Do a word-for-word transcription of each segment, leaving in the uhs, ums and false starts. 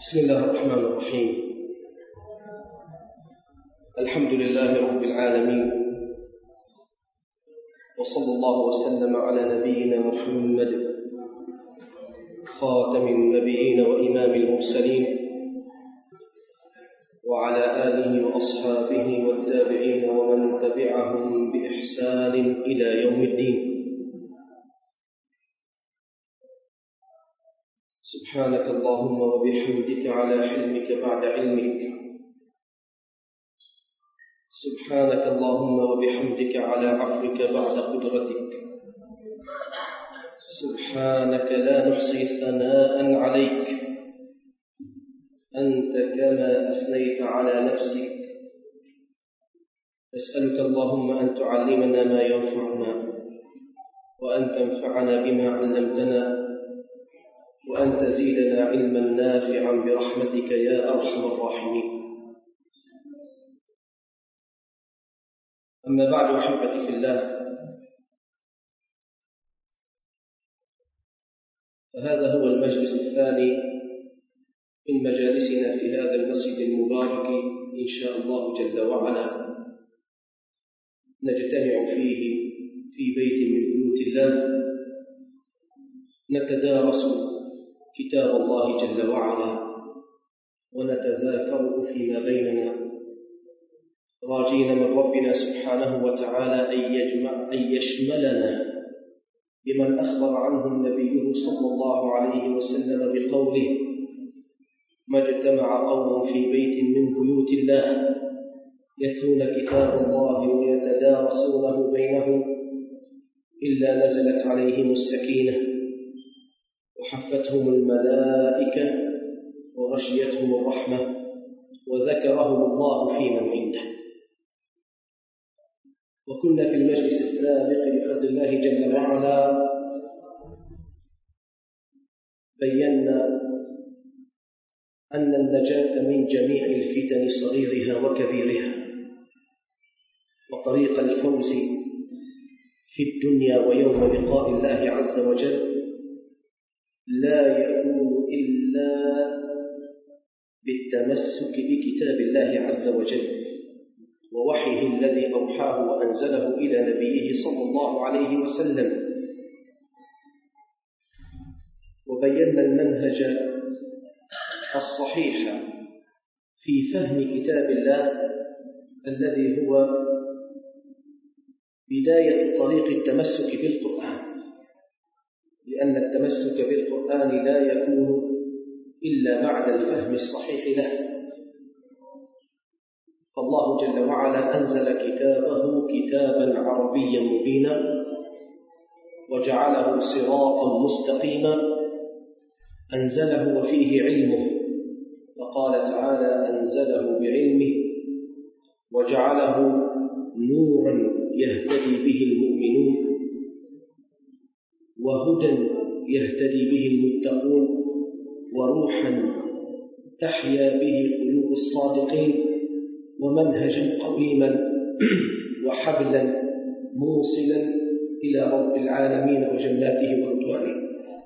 بسم الله الرحمن الرحيم. الحمد لله رب العالمين، وصلى الله وسلم على نبينا محمد خاتم النبيين وإمام المرسلين وعلى آله وأصحابه والتابعين ومن تبعهم بإحسان إلى يوم الدين. سبحانك اللهم وبحمدك على حلمك بعد علمك، سبحانك اللهم وبحمدك على عفوك بعد قدرتك، سبحانك لا نحصي ثناء عليك أنت كما أثنيت على نفسك. نسألك اللهم أن تعلمنا ما ينفعنا وأن تنفعنا بما علمتنا وأن تزيدنا علما نافعا برحمتك يا أرحم الراحمين. أما بعد، أحبتي في الله، فهذا هو المجلس الثاني من مجالسنا في هذا المسجد المبارك إن شاء الله جل وعلا، نجتمع فيه في بيت من بيوت الله نتدارس كتاب الله جل وعلا ونتذاكر فيما بيننا، راجين من ربنا سبحانه وتعالى أن يجمع أن يشملنا بمن أخبر عنه النبي صلى الله عليه وسلم بقوله: ما اجتمع قوم في بيت من بيوت الله يتلون كتاب الله ويتدارسونه بينهم إلا نزلت عليهم السكينة وحفتهم الملائكة وغشيتهم الرحمة وذكرهم الله في من عنده. وكنا في المجلس السابق بفضل الله جل وعلا بينا أن النجاة من جميع الفتن صغيرها وكبيرها وطريق الفوز في الدنيا ويوم لقاء الله عز وجل لا يكون إلا بالتمسك بكتاب الله عز وجل ووحيه الذي أوحاه وأنزله إلى نبيه صلى الله عليه وسلم. وبينا المنهج الصحيح في فهم كتاب الله الذي هو بداية طريق التمسك بالقرآن، لأن التمسك بالقرآن لا يكون إلا بعد الفهم الصحيح له. فالله جل وعلا أنزل كتابه كتابا عربيا مبينا وجعله صراطا مستقيما، أنزله وفيه علمه، فقال تعالى: أنزله بعلمه وجعله نورا يهتدي به المؤمنون وهدى يهتدي به المتقون وروحا تحيا به قلوب الصادقين ومنهجا قويما وحبلا موصلا إلى رب العالمين وجناته ورضوانه.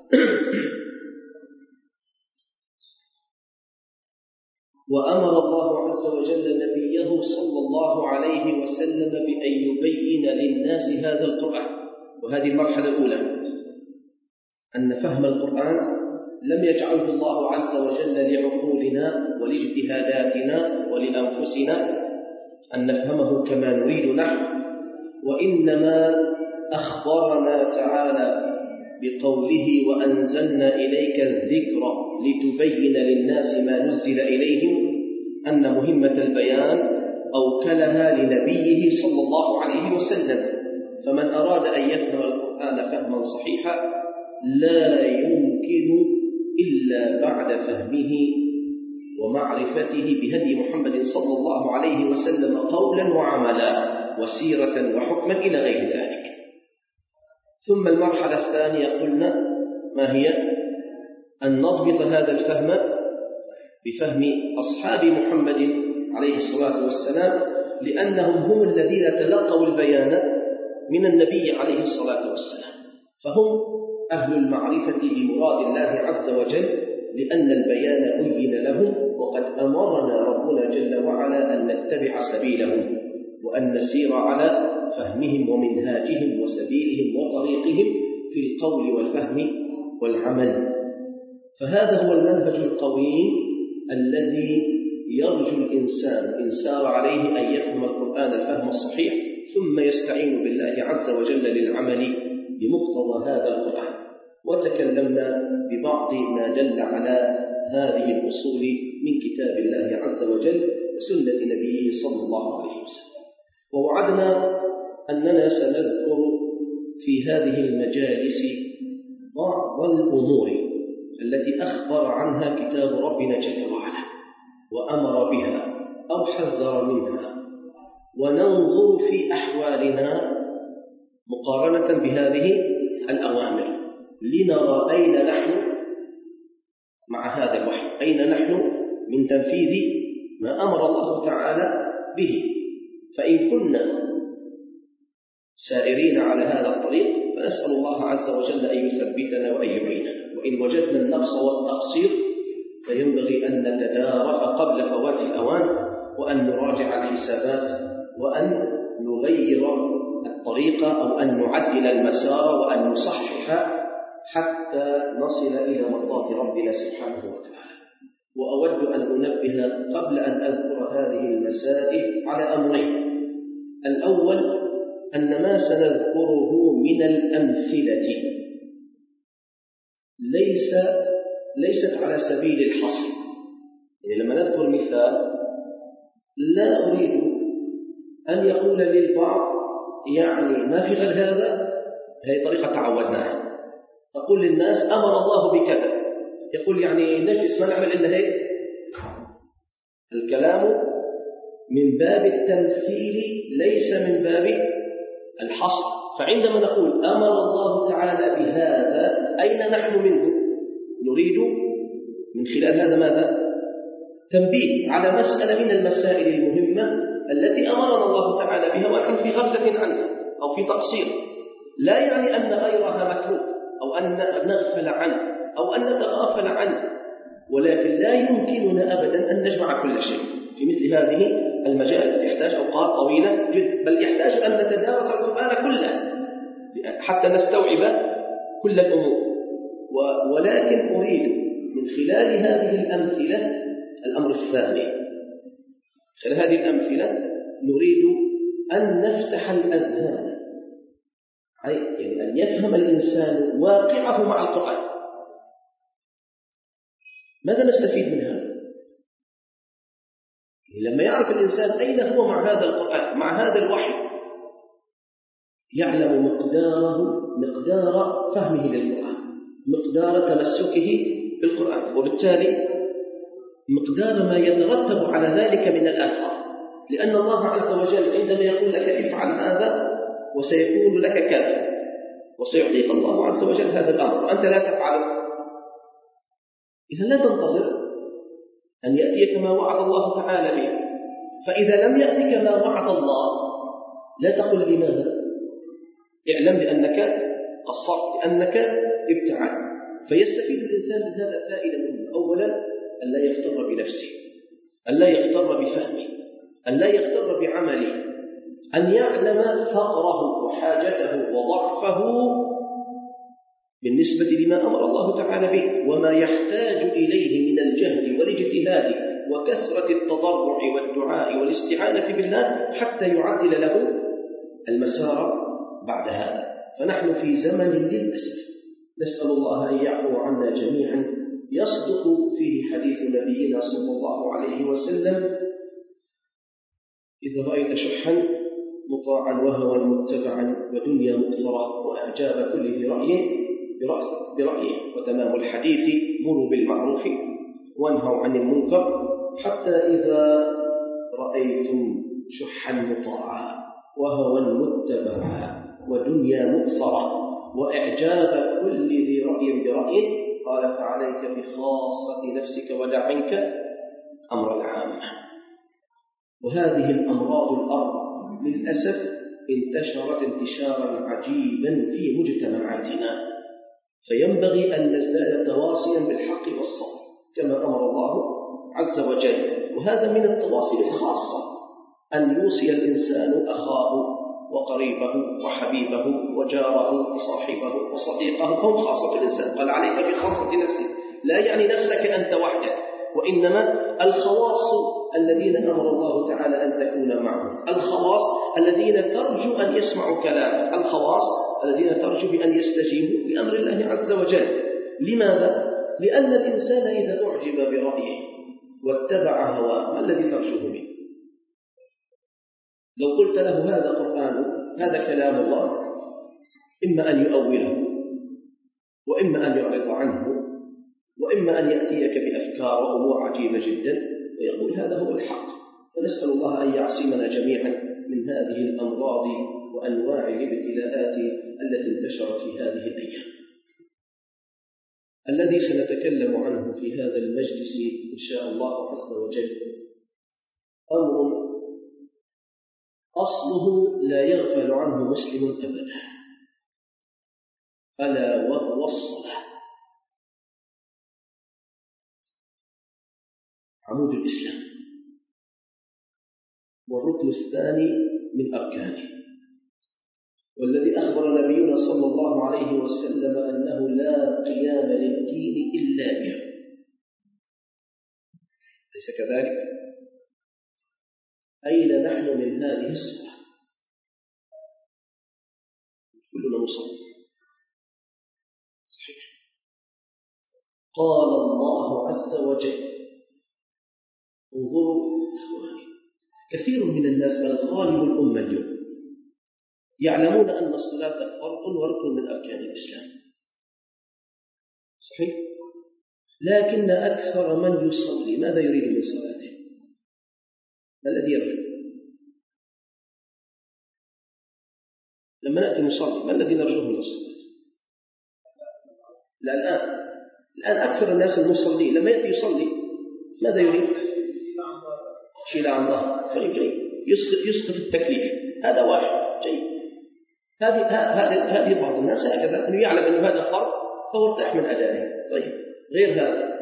وأمر الله عز وجل نبيه صلى الله عليه وسلم بأن يبين للناس هذا القرآن. وهذه المرحلة الأولى، أن فهم القرآن لم يجعله الله عز وجل لعقولنا ولاجتهاداتنا ولأنفسنا أن نفهمه كما نريد نحن، وإنما أخبرنا تعالى بقوله: وأنزلنا إليك الذكر لتبين للناس ما نزل إليهم، أن مهمة البيان أوكلها لنبيه صلى الله عليه وسلم. فمن أراد أن يفهم القرآن فهما صحيحا لا يمكن إلا بعد فهمه ومعرفته بهدي محمد صلى الله عليه وسلم قولا وعملا وسيرة وحكما إلى غير ذلك. ثم المرحلة الثانية قلنا ما هي؟ أن نضبط هذا الفهم بفهم أصحاب محمد عليه الصلاة والسلام، لأنهم هم الذين تلقوا البيان من النبي عليه الصلاة والسلام، فهم أهل المعرفة بمراد الله عز وجل، لأن البيان بين له جل وعلا أن نتبع سبيلهم وأن نسير على فهمهم ومنهاجهم وسبيلهم وطريقهم في القول والفهم والعمل. فهذا هو المنهج القويم الذي يرجو الإنسان إن سار عليه أن يفهم القرآن الفهم الصحيح ثم يستعين بالله عز وجل للعمل بمقتضى هذا القرآن. وتكلمنا ببعض ما دل على هذه الأصول من كتاب الله عز وجل وسنة نبيه صلى الله عليه وسلم. ووعدنا أننا سنذكر في هذه المجالس بعض الأمور التي أخبر عنها كتاب ربنا جل وعلا وأمر بها أو حذر منها، وننظر في أحوالنا مقارنة بهذه الأوامر لنرى أين نحن مع هذا الوحي، أين نحن من تنفيذ ما أمر الله تعالى به. فإن كنا سائرين على هذا الطريق فنسأل الله عز وجل أن يثبتنا وأن يعيننا، وإن وجدنا النقص والتقصير فينبغي أن نتدارك قبل فوات الأوان وأن نراجع الحسابات وأن نغير الطريقة أو أن نعدل المسار وأن نصحح حتى نصل إلى مرضات ربنا سبحانه وتعالى. وأود أن أنبه قبل أن أذكر هذه المسائل على أمرين. الأول أن ما سنذكره من الأمثلة ليس ليست على سبيل الحصر. يعني لما نذكر مثال لا أريد أن يقول للبعض يعني ما في غير هذا، هذه طريقة تعودناها. تقول للناس أمر الله بكذا، يقول يعني نجلس ما نعمل إلا هيك. الكلام من باب التمثيل ليس من باب الحصر. فعندما نقول أمر الله تعالى بهذا أين نحن منه؟ نريد من خلال هذا ماذا؟ تنبيه على مسألة من المسائل المهمة التي أمرنا الله تعالى بها ونحن في غفلة عنها أو في تقصير. لا يعني أن غيرها متروك أو أن نغفل عنه أو أن نتغافل عنه، ولكن لا يمكننا أبدا أن نجمع كل شيء في مثل هذه المجال. تحتاج أوقات طويلة جدا، بل يحتاج أن نتدارس القرآن كله حتى نستوعب كل الأمور. ولكن أريد من خلال هذه الأمثلة الأمر الثاني. خلال هذه الأمثلة نريد أن نفتح الأذهان، يعني أن يفهم الإنسان واقعه مع القرآن. ماذا نستفيد من هذا؟ لما يعرف الإنسان أين هو مع هذا القرآن، مع هذا الوحي، يعلم مقداره مقدار فهمه للقرآن، مقدار تمسكه بالقرآن، وبالتالي مقدار ما يترتب على ذلك من الآثار. لأن الله عز وجل عندما يقول لك افعل هذا وسيكون لك كذا، وسيعطيك الله عز وجل هذا الأمر وأنت لا تفعله، إذا لا تنتظر أن يأتيك ما وعد الله تعالى به. فإذا لم يأتك ما وعد الله لا تقل لماذا، اعلم بأنك قصرت، بأنك ابتعدت. فيستفيد الإنسان من هذا فائدة منه. أولا أن لا يغتر بنفسه، أن لا يغتر بفهمه، أن لا يغتر بعمله، أن يعلم فقره وحاجته وضعفه بالنسبة لما أمر الله تعالى به، وما يحتاج إليه من الجهد والاجتهاد وكثرة التضرع والدعاء والاستعانة بالله حتى يعدل له المسار بعد هذا. فنحن في زمن للأسف نسأل الله أن يعفو عنا جميعا يصدق فيه حديث نبينا صلى الله عليه وسلم: إذا رأيت شحا مطاعا وهوى متبعا ودنيا مؤثرة وإعجاب كل ذي رأي برأيه، وتمام الحديث: مروا بالمعروف وانهوا عن المنكر، حتى إذا رأيتم شحا مطاعا وهوى متبعا ودنيا مؤثرة وإعجاب كل ذي رأي برأيه، قال: فعليك بخاصة نفسك ودع عنك أمر العامة. وهذه الأمراض الأربع للأسف انتشرت انتشارا عجيبا في مجتمعاتنا، فينبغي أن نزداد تواصيا بالحق والصبر كما أمر الله عز وجل. وهذا من التواصي الخاصة، أن يوصي الإنسان أخاه وقريبه وحبيبه وجاره وصاحبه وصديقه، هم خاصة الإنسان. قال عليك بخاصة نفسك، لا يعني نفسك أنت وحدك، وإنما الخواص الذين أمر الله تعالى أن تكون معهم، الخواص الذين ترجو أن يسمعوا كلامك، الخواص الذين ترجو بأن يستجيبوا لأمر الله عز وجل. لماذا؟ لأن الإنسان إذا أعجب برأيه واتبع هواه، ما الذي ترجوه منه؟ لو قلت له هذا قرآن، هذا كلام الله، إما أن يؤوله، وإما أن يعرض عنه، وإما أن يأتيك بأفكار وأمور عجيبة جدا ويقول هذا هو الحق. فنسأل الله أن يعصمنا جميعا من هذه الأمراض وأنواع الابتلاءات التي انتشرت في هذه الأيام. الذي سنتكلم عنه في هذا المجلس إن شاء الله عز وجل أمر أصله لا يغفل عنه مسلم أبدا، ألا وهو الصلاة، عمود الإسلام والركن الثاني من أركانه، والذي أخبر نبينا صلى الله عليه وسلم أنه لا قيام للدين إلا به، ليس كذلك؟ أين نحن من هذه الصلاة؟ كلنا نصلي صحيح. قال الله عز وجل، انظروا إخواني، كثير من الناس بل غالب الأمة اليوم يعلمون أن الصلاة فرض وركن من أركان الإسلام صحيح، لكن أكثر من يصلي ماذا يريد من صلاته؟ ما الذي يرجو؟ لما نأتي نصلي ما الذي نرجوه من الصلاة؟ لا الآن الآن أكثر الناس المصلين لما يأتي يصلي ماذا يريد؟ شيل عن ظهر، طيب جيد، يسقط يسقط التكليف، هذا واحد جيد. هذه هذه هذه بعض الناس هكذا، أنه يعلم أن هذا فرض فهو ارتاح من أدائه. طيب غير هذا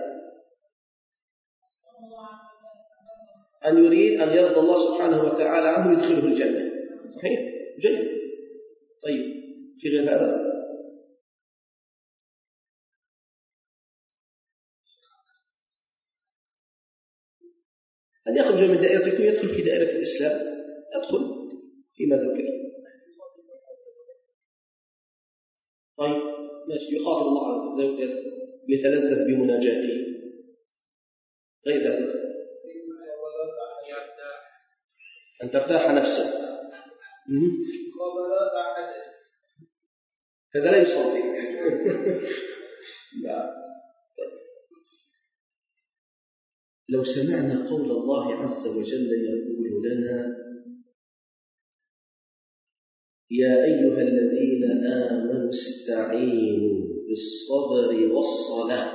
أن يريد أن يرضى الله سبحانه وتعالى عنه يدخله الجنة صحيح جيد. طيب في غير هذا أن يخرج من دائرته ويدخل في دائرة الإسلام، يدخل فيما ذكر. طيب ماشي، يخاطب الله زوجته يتلذذ بمناجاته. غير ذلك أن ترتاح نفسه، هذا لا يصلي. لا. لو سمعنا قول الله عز وجل يقول لنا يا أيها الذين آمنوا استعينوا بالصبر والصلاة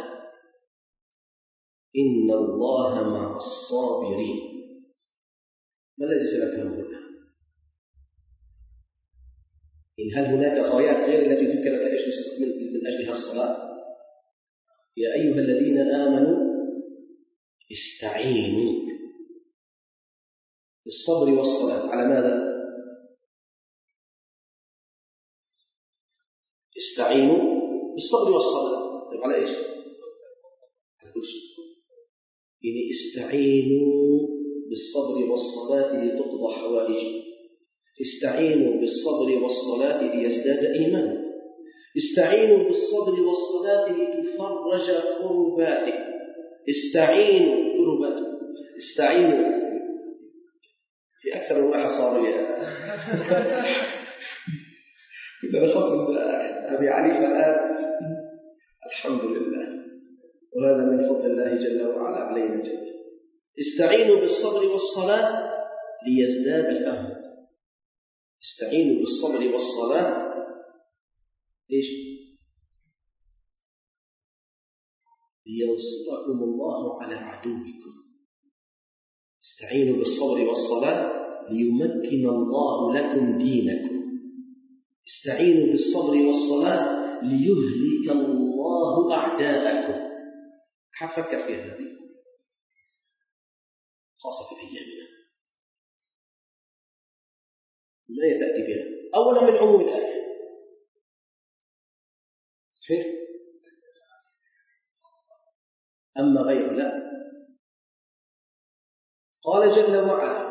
إن الله مع الصابرين، ما الذي سنفهمه الآن؟ إن هل هناك غايات غير التي ذكرت من أجلها الصلاة؟ يا أيها الذين آمنوا استعينوا بالصبر والصلاة على ماذا؟ استعينوا بالصبر والصلاة، طيب على إيش؟ على كل شيء. يعني استعينوا بالصبر والصلاة لتقضى حوائج، استعينوا بالصبر والصلاة ليزداد إيمان، استعينوا بالصبر والصلاة لتفرج كرباتك، استعينوا كرباتك، استعينوا في أكثر من واحد صار يا كنا نخاف من أبي علي فالآن الحمد لله، وهذا من فضل الله جل وعلا علينا جميعا. استعينوا بالصبر والصلاة ليزداد فهم، استعينوا بالصبر والصلاة ليش؟ لينصركم الله على عدوكم. استعينوا بالصبر والصلاة ليمكن الله لكم دينكم. استعينوا بالصبر والصلاة ليهلك الله أعداءكم. حفكر في هذه. خاصة في أيامنا. من أين تأتي بها؟ أولا من عموم الآية، صحيح؟ أما غير لا. قال جل وعلا: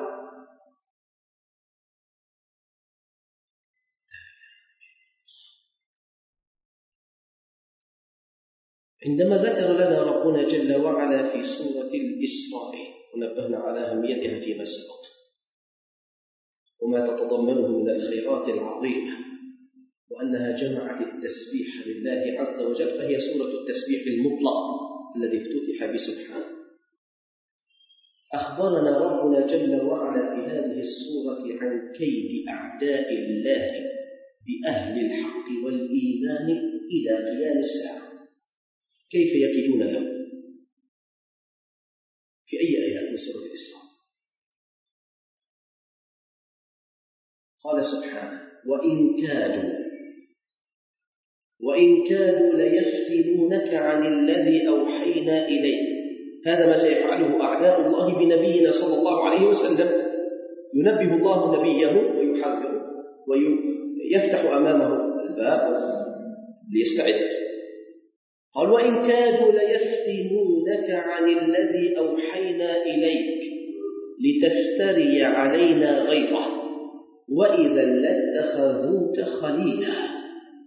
عندما ذكر لنا ربنا جل وعلا في سورة الإسراء ونبهنا على أهميتها فيما سبق وما تتضمنه من الخيرات العظيمة وأنها جمعت التسبيح لله عز وجل، فهي سورة التسبيح المطلق الذي افتتح بسبحانه. أخبرنا ربنا جل وعلا في هذه السورة عن كيد أعداء الله بأهل الحق والإيمان إلى قيام الساعة، كيف يكيدون له. في أي آيات من سورة الإسراء؟ قال سبحانه: وإن كادوا وإن كادوا ليفتنونك عن الذي أوحينا إليه. هذا ما سيفعله أعداء الله بنبينا صلى الله عليه وسلم. ينبه الله نبيه ويحذره ويفتح أمامه الباب ليستعد. قال: وإن كادوا ليفتنونك عن الذي أوحينا إليك لتفتري علينا غيره وإذا لاتخذوك خليلا.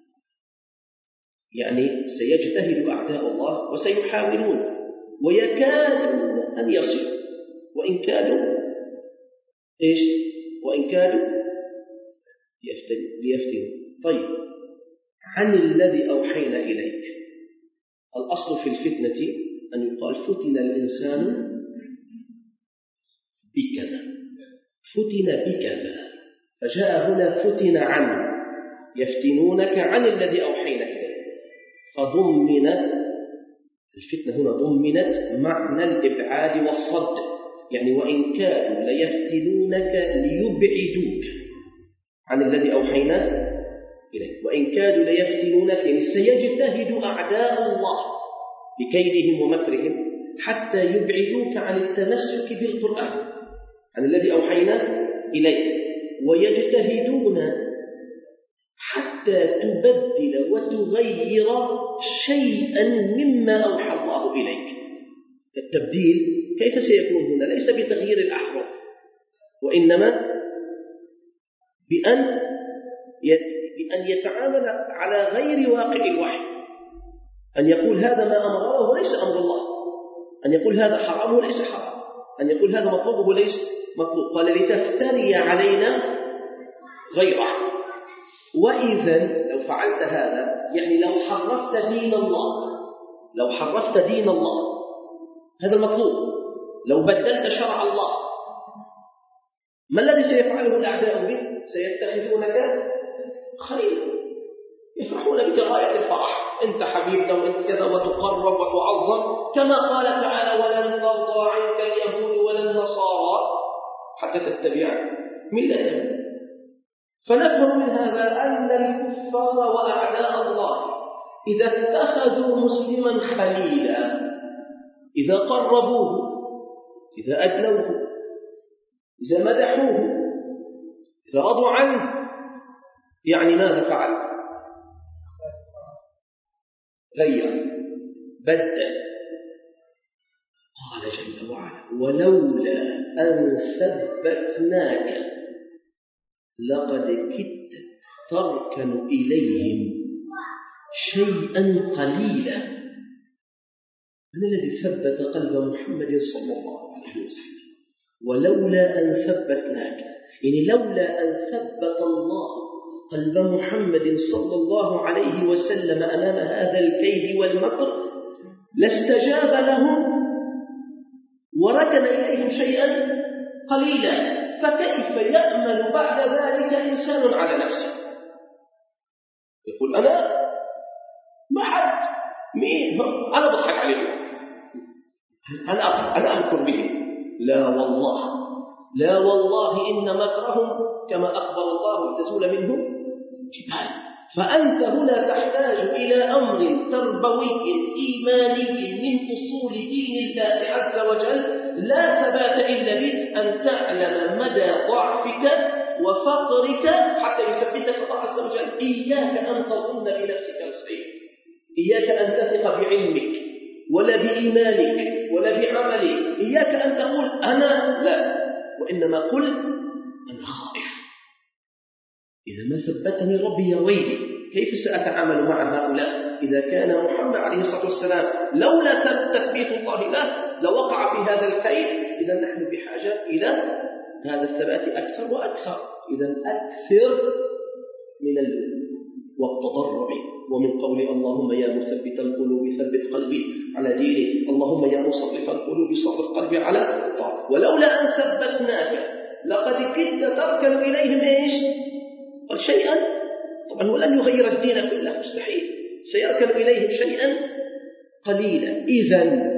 يعني سيجتهد أعداء الله وسيحاولون ويكادون أن يصلوا. وإن كادوا إيش؟ وإن كادوا ليفتنوا. طيب، عن الذي أوحينا إليك. الأصل في الفتنة أن يقال فتن الإنسان بكذا، فتن بكذا، فجاء هنا فتن عن، يفتنونك عن الذي أوحينا إليك، فضمنت الفتنة هنا ضمنت معنى الإبعاد والصد. يعني وإن كانوا ليفتنونك ليبعدوك عن الذي أوحينا إليك. وإن كادوا ليفتنونك يعني سيجتهد أعداء الله بكيدهم ومكرهم حتى يبعدوك عن التمسك بالقرآن عن الذي أوحينا إليك، ويجتهدون حتى تبدل وتغير شيئا مما أوحى الله إليك. التبديل كيف سيكون هنا؟ ليس بتغيير الأحرف، وإنما بأن بأن يتعامل على غير واقع الوحي، أن يقول هذا ما أمره وليس أمر الله، أن يقول هذا حرام وليس حرام، أن يقول هذا مطلوب وليس مطلوب. قال: لتفتري علينا غيره. وإذا لو فعلت هذا يعني لو حرفت دين الله، لو حرفت دين الله، هذا المطلوب، لو بدلت شرع الله، ما الذي سيفعله الأعداء به؟ سيتخذونك خليلا، يفرحون بك غاية الفرح، أنت حبيبنا وأنت كذا، وتقرب وتعظم، كما قال تعالى: ولن ترضى عنك اليهود ولا النصارى حتى تتبع ملتهم. فنفهم من هذا أن الكفار وأعداء الله إذا اتخذوا مسلما خليلا، إذا قربوه، إذا أدنوه، إذا مدحوه، إذا رضوا عنه، يعني ماذا فعل؟ غير، بدل. قال جل وعلا: ولولا أن ثبتناك لقد كدت تركن إليهم شيئا قليلا. من الذي ثبت قلب محمد صلى الله عليه وسلم؟ ولولا أن ثبتناك، يعني لولا أن ثبت الله قلب محمد صلى الله عليه وسلم أمام هذا الكيد والمكر لاستجاب لهم وركن إليهم شيئا قليلا. فكيف يأمل بعد ذلك إنسان على نفسه؟ يقول: أنا ما حد مين أنا بضحك عليهم، أنا أنا أمكر بهم. لا والله، لا والله، إن مكرهم كما أخبر الله تزول منه جبال. فأنت هنا تحتاج إلى أمر تربوي إيماني من أصول دين الله عز وجل لا ثبات إلا به، أن تعلم مدى ضعفك وفقرك حتى يثبتك الله عز وجل. إياك أن تظن بنفسك الخير، إياك أن تثق بعلمك ولا بإيمانك ولا بعملك، إياك أن تقول أنا لا، وإنما قل أنا خائف. إذا ما ثبتني ربي يا ويلي، كيف سأتعامل مع هؤلاء؟ إذا كان محمد عليه الصلاة والسلام لولا تثبيت الله له لوقع في هذا الخير، إذا نحن بحاجة إلى هذا الثبات أكثر وأكثر. إذا أكثر من اللؤم والتضرع، ومن قول اللهم يا مثبت القلوب ثبت قلبي على دينك، اللهم يا مصرف القلوب صرف قلبي على طاعتك. ولولا أن ثبتناك لقد كدت تركن إليهم إيش؟ قال شيئا، طبعا هو لن يغير الدين كله، مستحيل، سيركن إليهم شيئا قليلا. إذن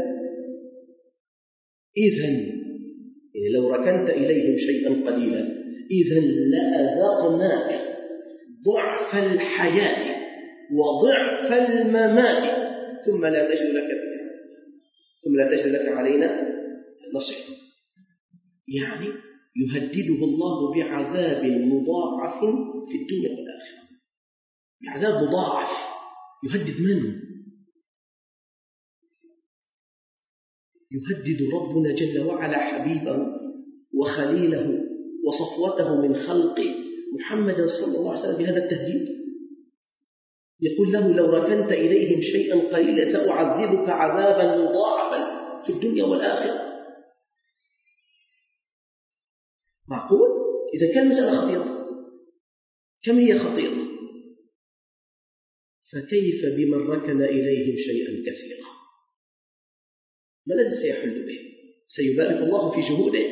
إذن لو ركنت إليهم شيئا قليلا إذن لأذقناك ضعف الحياة وضعف الممات ثم لا تجد لك بها ثم لا تجد لك علينا نصير. يعني يهدده الله بعذاب مضاعف في الدنيا والآخرة، بعذاب مضاعف. يهدد من؟ يهدد ربنا جل وعلا حبيبه وخليله وصفوته من خلقه محمدا صلى الله عليه وسلم بهذا التهديد. يقول له لو ركنت إليهم شيئا قليلا سأعذبك عذابا مضاعفا في الدنيا والآخرة. معقول؟ إذا كان مسألة خطيرة، كم هي خطيرة؟ فكيف بمن ركن إليهم شيئا كثيرا؟ ما الذي سيحل به؟ سيبارك الله في جهوده،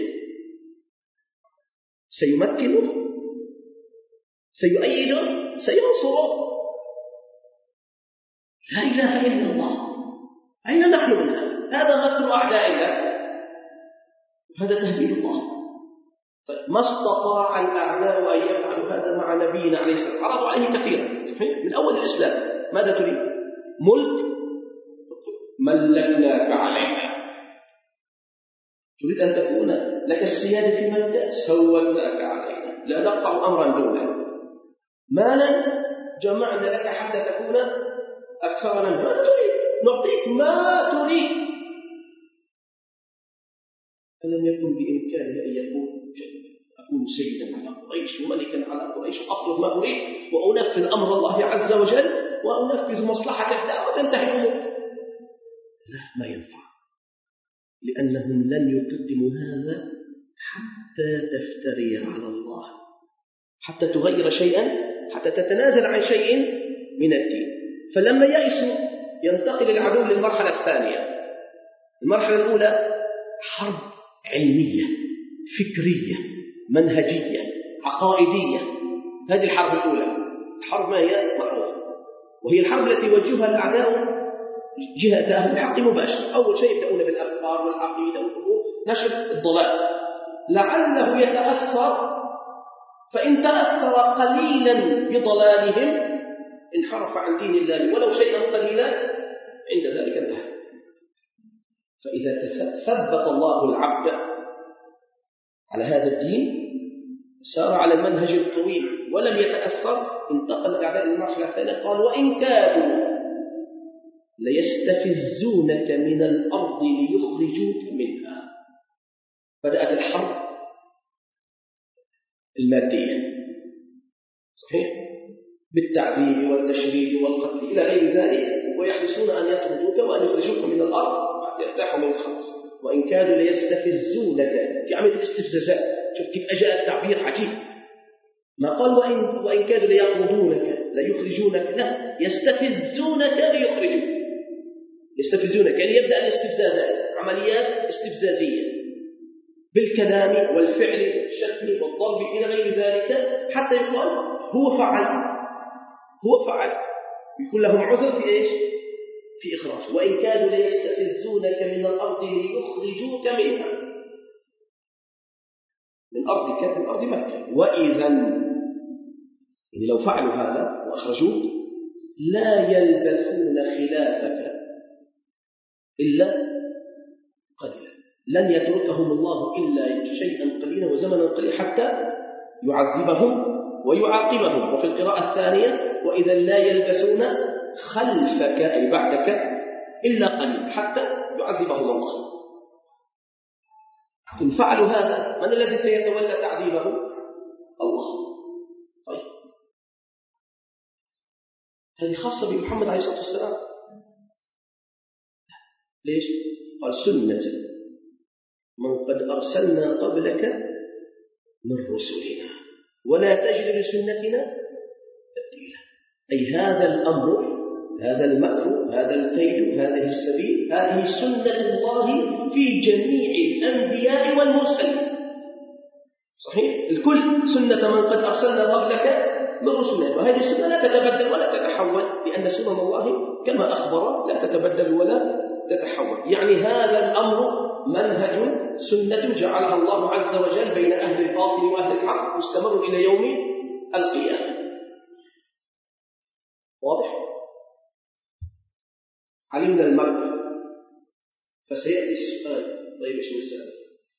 سيمكنه، سيؤيده، سينصره. لا إله إلا الله. أين نحن من هذا؟ هذا مكر أعداء الله، هذا تهديد الله. طيب ما استطاع الأعداء أن يفعلوا هذا مع نبينا عليه السلام؟ عرضوا عليه كثيرا من أول الإسلام. ماذا تريد؟ ملك؟ ملكناك علينا. تريد أن تكون لك السيادة في مكة؟ سولناك علينا، لا نقطع أمرا دونه. مالا؟ جمعنا لك حتى تكون أكثر منه. ماذا تريد؟ نعطيك ما تريد. ألم يكن بإمكانه أن يقول أكون سيدا على قريش وملكا على قريش وأفرض ما أريد وأنفذ أمر الله عز وجل وأنفذ مصلحة الدعوة وتنتهي الأمور؟ لا، ما ينفع، لأنهم لن يقدموا هذا حتى تفتري على الله، حتى تغير شيئا، حتى تتنازل عن شيء من الدين. فلما يأسوا ينتقل العدو للمرحلة الثانية. المرحلة الأولى حرب علمية فكرية منهجية عقائدية. هذه الحرب الأولى. الحرب ما هي؟ معروفة، وهي الحرب التي يوجهها الأعداء جهة أهل الحق مباشرة. أول شيء يبدأون بالأفكار والعقيدة والأمور، نشر الضلال لعله يتأثر، فإن تأثر قليلا بضلالهم انحرف عن دين الله ولو شيئا قليلا، عند ذلك انتهى. فإذا ثبت الله العبد على هذا الدين سار على المنهج القويم ولم يتأثر، انتقل الأعداء للمرحلة الثانية. قال وإن كادوا ليستفزونك من الأرض ليخرجوك منها. بدأت الحرب المادية، صحيح، بالتعذيب والتشريد والقتل إلى غير ذلك، ويحرصون أن يطردوك وأن يخرجوك من الأرض حتى يرتاحوا من الخمس. وإن كادوا ليستفزونك في عملية الاستفزازات. شوف كيف أجاء التعبير عجيب، ما قال وإن, وإن كادوا ليطردونك ليخرجونك، لا، يستفزونك ليخرجوك. يستفزونك يعني يبدأ الاستفزازات، عمليات استفزازية بالكلام والفعل والشتم والضرب إلى غير ذلك، حتى يقال هو فعل هو فعل يكون لهم عذر في إيش؟ في إخراج. وإن كادوا ليستفزونك من الأرض ليخرجوك منها، من أرضك، من أرض مكة. وإذا يعني لو فعلوا هذا وأخرجوك لا يلبثون خلافك إلا قليلا، لن يتركهم الله إلا شيئا قليلا وزمنا قليلا حتى يعذبهم ويعاقبهم. وفي القراءة الثانية وإذا لا يلبسون خلفك أي بعدك إلا قليل حتى يعذبهم الله. إن فعلوا هذا من الذي سيتولى تعذيبهم؟ الله. طيب هذه خاصة بمحمد عليه الصلاة والسلام. ليش؟ قال سنة من قد أرسلنا قبلك من رسلنا ولا تجد لسنتنا تبديلا. أي هذا الأمر، هذا المكر، هذا الكيد، هذه السبيل، هذه سنة الله في جميع الأنبياء والمرسلين. صحيح؟ الكل سنة من قد أرسلنا قبلك من رسلنا، وهذه السنة لا تتبدل ولا تتحول، لأن سنن الله كما أخبر لا تتبدل ولا تتحول. يعني هذا الأمر منهج سنة جعلها الله عز وجل بين أهل الباطل وأهل الحق مستمر إلى يوم القيامة. واضح؟ علمنا المكر، فسيأتي السؤال طيب إيش نسأل؟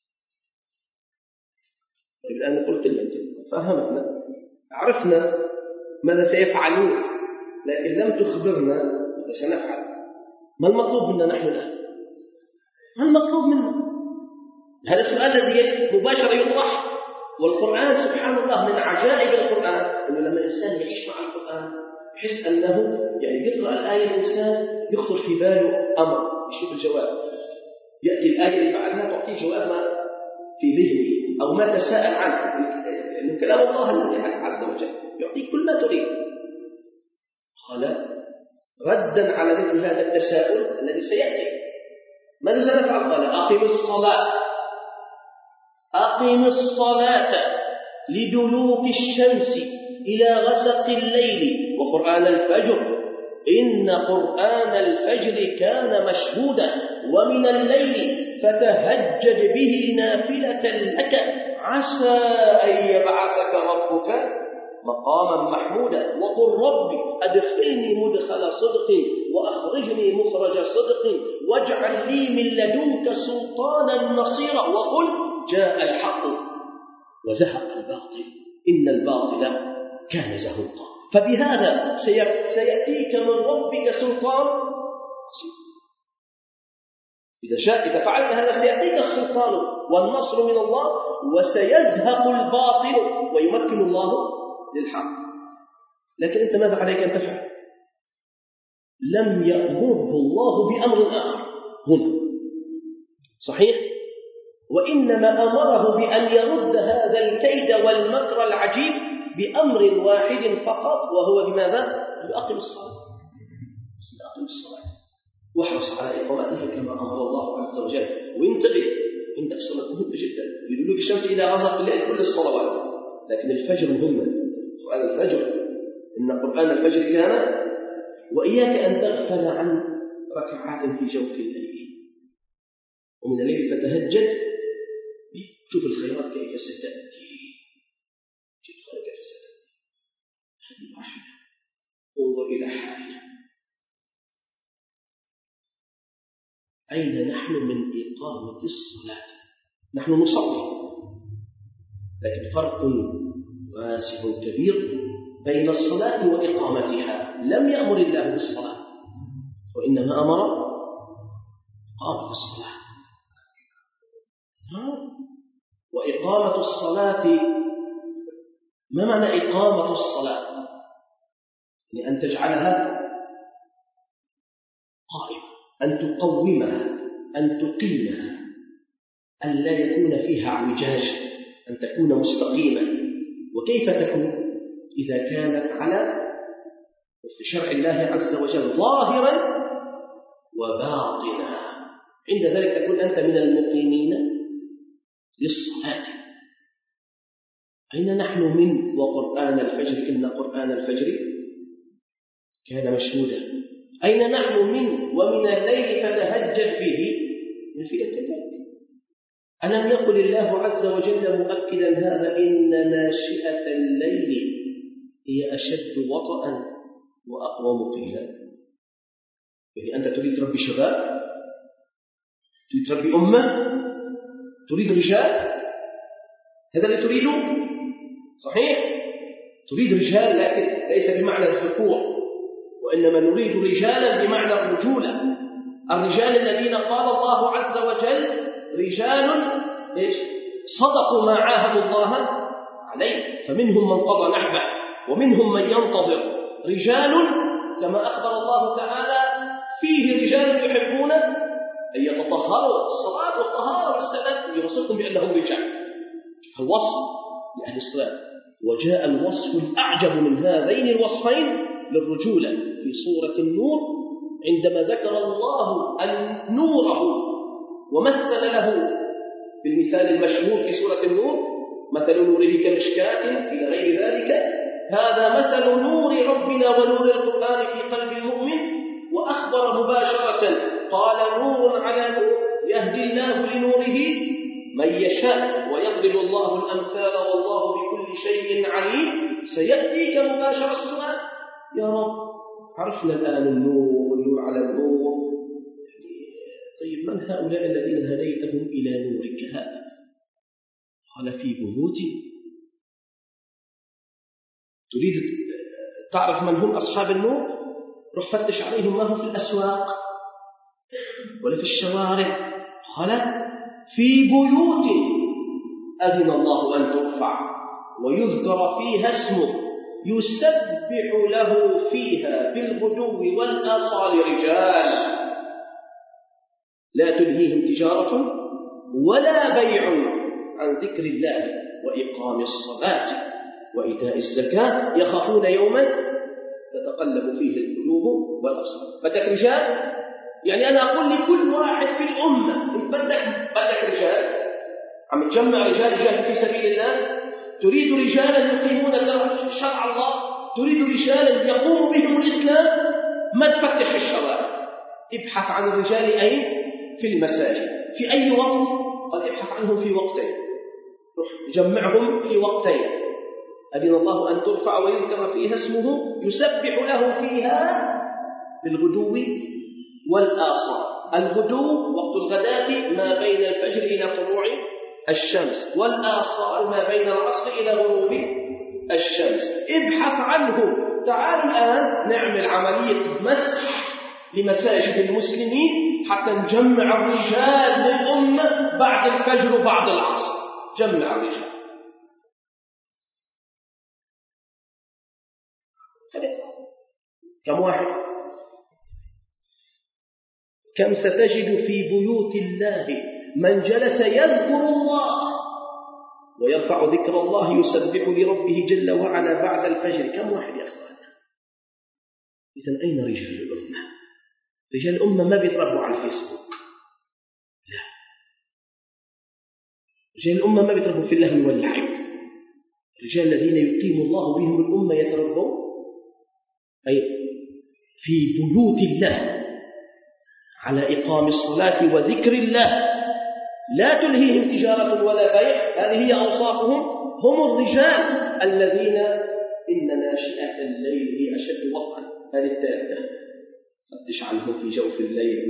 طيب الآن قلت لك فهمتنا، عرفنا ماذا سيفعلون، لكن لم تخبرنا ماذا سنفعل. ما المطلوب منا نحن الآن؟ ما المطلوب منا؟ هذا السؤال الذي مباشرة يطرح. والقرآن سبحان الله من عجائب القرآن أنه لما الإنسان يعيش مع القرآن يحس أنه يعني يقرأ الآية الإنسان يخطر في باله أمر، يشوف الجواب، يأتي الآية اللي بعدها تعطيه جواب ما في ذهنه أو ما تساءل عنه، لأنه كلام الله عز وجل يعطيك كل ما تريد. قال ردا على مثل هذا التساؤل الذي سيأتي ماذا سنفعل؟ قال أقم الصلاة أقم الصلاة لدلوك الشمس إلى غسق الليل وقرآن الفجر إن قرآن الفجر كان مشهودا ومن الليل فتهجد به نافلة لك عسى أن يبعثك ربك مقاما محمودا وقل ربي أدخلني مدخل صدق وأخرجني مخرج صدق واجعل لي من لدنك سلطانا نصيرا وقل جاء الحق وزهق الباطل إن الباطل كان زهوقا. فبهذا سيأتيك من ربك سلطان نصير. إذا شاء إذا فعلت هذا سيأتيك السلطان والنصر من الله وسيزهق الباطل ويمكن الله للحق. لكن أنت ماذا عليك أن تفعل؟ لم يأمره الله بأمر آخر هنا، صحيح؟ وإنما أمره بأن يرد هذا الكيد والمكر العجيب بأمر واحد فقط، وهو بماذا؟ أقم الصلاة. أقم الصلاة واحرص على إقامتها كما أمر الله عز وجل. وانتبه عندك صلاة مهمة جدا يدلوك الشمس إلى غسق الليل كل الصلوات، لكن الفجر مهمة. سؤال الفجر إن قرآن الفجر كان، وإياك أن تغفل عن ركعات في جوف الليل ومن الليل فتهجد. شوف الخيرات كيف ستأتي، شوف الخيرات كيف ستأتي. هذه واحدة. انظر إلى حالنا، أين نحن من إقامة الصلاة؟ نحن نصلي، لكن فرق واسع كبير بين الصلاة وإقامتها. لم يأمر الله بالصلاة وإنما أمر إقامة الصلاة. وإقامة الصلاة ما معنى إقامة الصلاة؟ يعني أن تجعلها قائمة، أن تقومها، أن تقيمها، أن لا يكون فيها اعوجاج، أن تكون مستقيمة. وكيف تكون؟ إذا كانت على في شرع الله عز وجل ظاهرا وباطنا، عند ذلك تكون أنت من المقيمين للصلاة. أين نحن من وقرآن الفجر إن قرآن الفجر كان مشهودا؟ أين نحن من ومن الليل فتهجد به نافلة لك؟ ألم يقل الله عز وجل مؤكدا هذا إن ناشئة الليل هي أشد وطئا وأقوم قيلا؟ يعني أنت تريد تربي شباب، تريد تربي أمة، تريد رجال؟ هذا اللي تريده؟ صحيح؟ تريد رجال، لكن ليس بمعنى الذكور، وإنما نريد رجالا بمعنى الرجولة. الرجال الذين قال الله عز وجل رجال إيش؟ صدقوا ما عاهدوا الله عليه، فمنهم من قضى نحبه ومنهم من ينتظر. رجال كما أخبر الله تعالى فيه رجال يحبون أن يتطهروا، الصلاة والطهارة والسداد يوصفهم بأنهم رجال. الوصف لأهل الصلاة. وجاء الوصف الأعجب من هذين الوصفين للرجولة في سورة النور، عندما ذكر الله أن نوره ومثل له بالمثال المشهور في سورة النور: مثل نوره كمشكاة إلى غير ذلك. هذا مثل نور ربنا ونور القرآن في قلب المؤمن، وأخبر مباشرة قال: نور على نور يهدي الله لنوره من يشاء ويضرب الله الأمثال والله بكل شيء عليم. سيأتيك مباشرة السؤال: يا رب عرفنا الآن النور والنور على النور، طيب من هؤلاء الذين هديتهم إلى نورك هذا؟ قال: في بيوت. تريد تعرف من هم أصحاب النور؟ روح فتش عليهم ما هم في الأسواق ولا في الشوارع. قال: في بيوت أذن الله أن ترفع ويذكر فيها اسمه يسبح له فيها بالغدو والآصال رجال لا تلهيهم تجارة ولا بيع عن ذكر الله وإقام الصلاة وإيتاء الزكاة يخافون يوما تتقلب فيه القلوب والأبصار. بدك رجال؟ يعني أنا أقول لكل واحد في الأمة: بدك بدك رجال، عم تجمع رجال جاهد في سبيل الله، تريد رجالا يقيمون شرع الله، تريد رجالا يقوم بهم الإسلام، ما تفتش في الشوارع، ابحث عن الرجال أين؟ في المساجد. في أي وقت؟ قد ابحث عنهم في وقتين، جمعهم في وقتين. أذن الله أن ترفع ويذكر فيها اسمه يسبح له فيها بالغدو والآصال. الغدو وقت الغداة ما بين الفجر إلى طلوع الشمس، والآصال ما بين العصر إلى غروب الشمس. ابحث عنه. تعالوا الآن نعمل عملية مسح لمساجد المسلمين حتى نجمع الرجال للأمة بعد الفجر وبعد العصر. جمع الرجال. كم واحد؟ كم ستجد في بيوت الله من جلس يذكر الله ويرفع ذكر الله يسبح لربه جل وعلا بعد الفجر؟ كم واحد يا أخوان؟ إذن أين رجال الأمة؟ رجال الأمة ما بيتربوا على الفيسبوك، لا. رجال الأمة ما بيتربوا في اللهو واللعب. الرجال الذين يقيم الله بهم الأمة يتربوا أي في بيوت الله على إقام الصلاة وذكر الله لا تلهيهم تجارة ولا بيع. هذه هي أوصافهم. هم الرجال الذين إن ناشئة الليل هي أشد وطئا. هذه الثالثة فتش عنهم في جوف الليل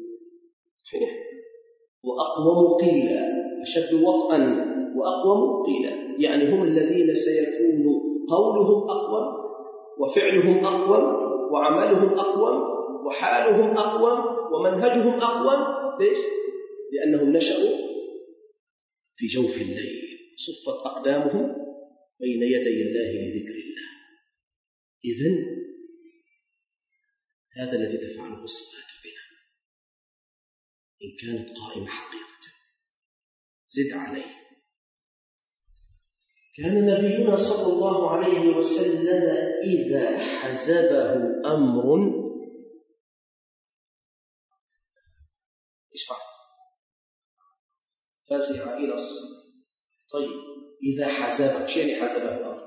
وأقوم قيلا. أشد وطئا وأقوم قيلا، يعني هم الذين سيكون قولهم أقوم وفعلهم أقوم وعملهم أقوم وحالهم أقوم ومنهجهم أقوم. ليش؟ لأنهم نشأوا في جوف الليل، صفت أقدامهم بين يدي الله لذكر الله. إذن هذا الذي تفعله الصلاة بنا إن كانت قائمة حقيقة. زد عليه. كان نبينا صلى الله عليه وسلم إذا حزبه أمر إيش فعل؟ فزع إلى الصلاة. طيب إذا حزبه، شو يعني حزبه الأمر؟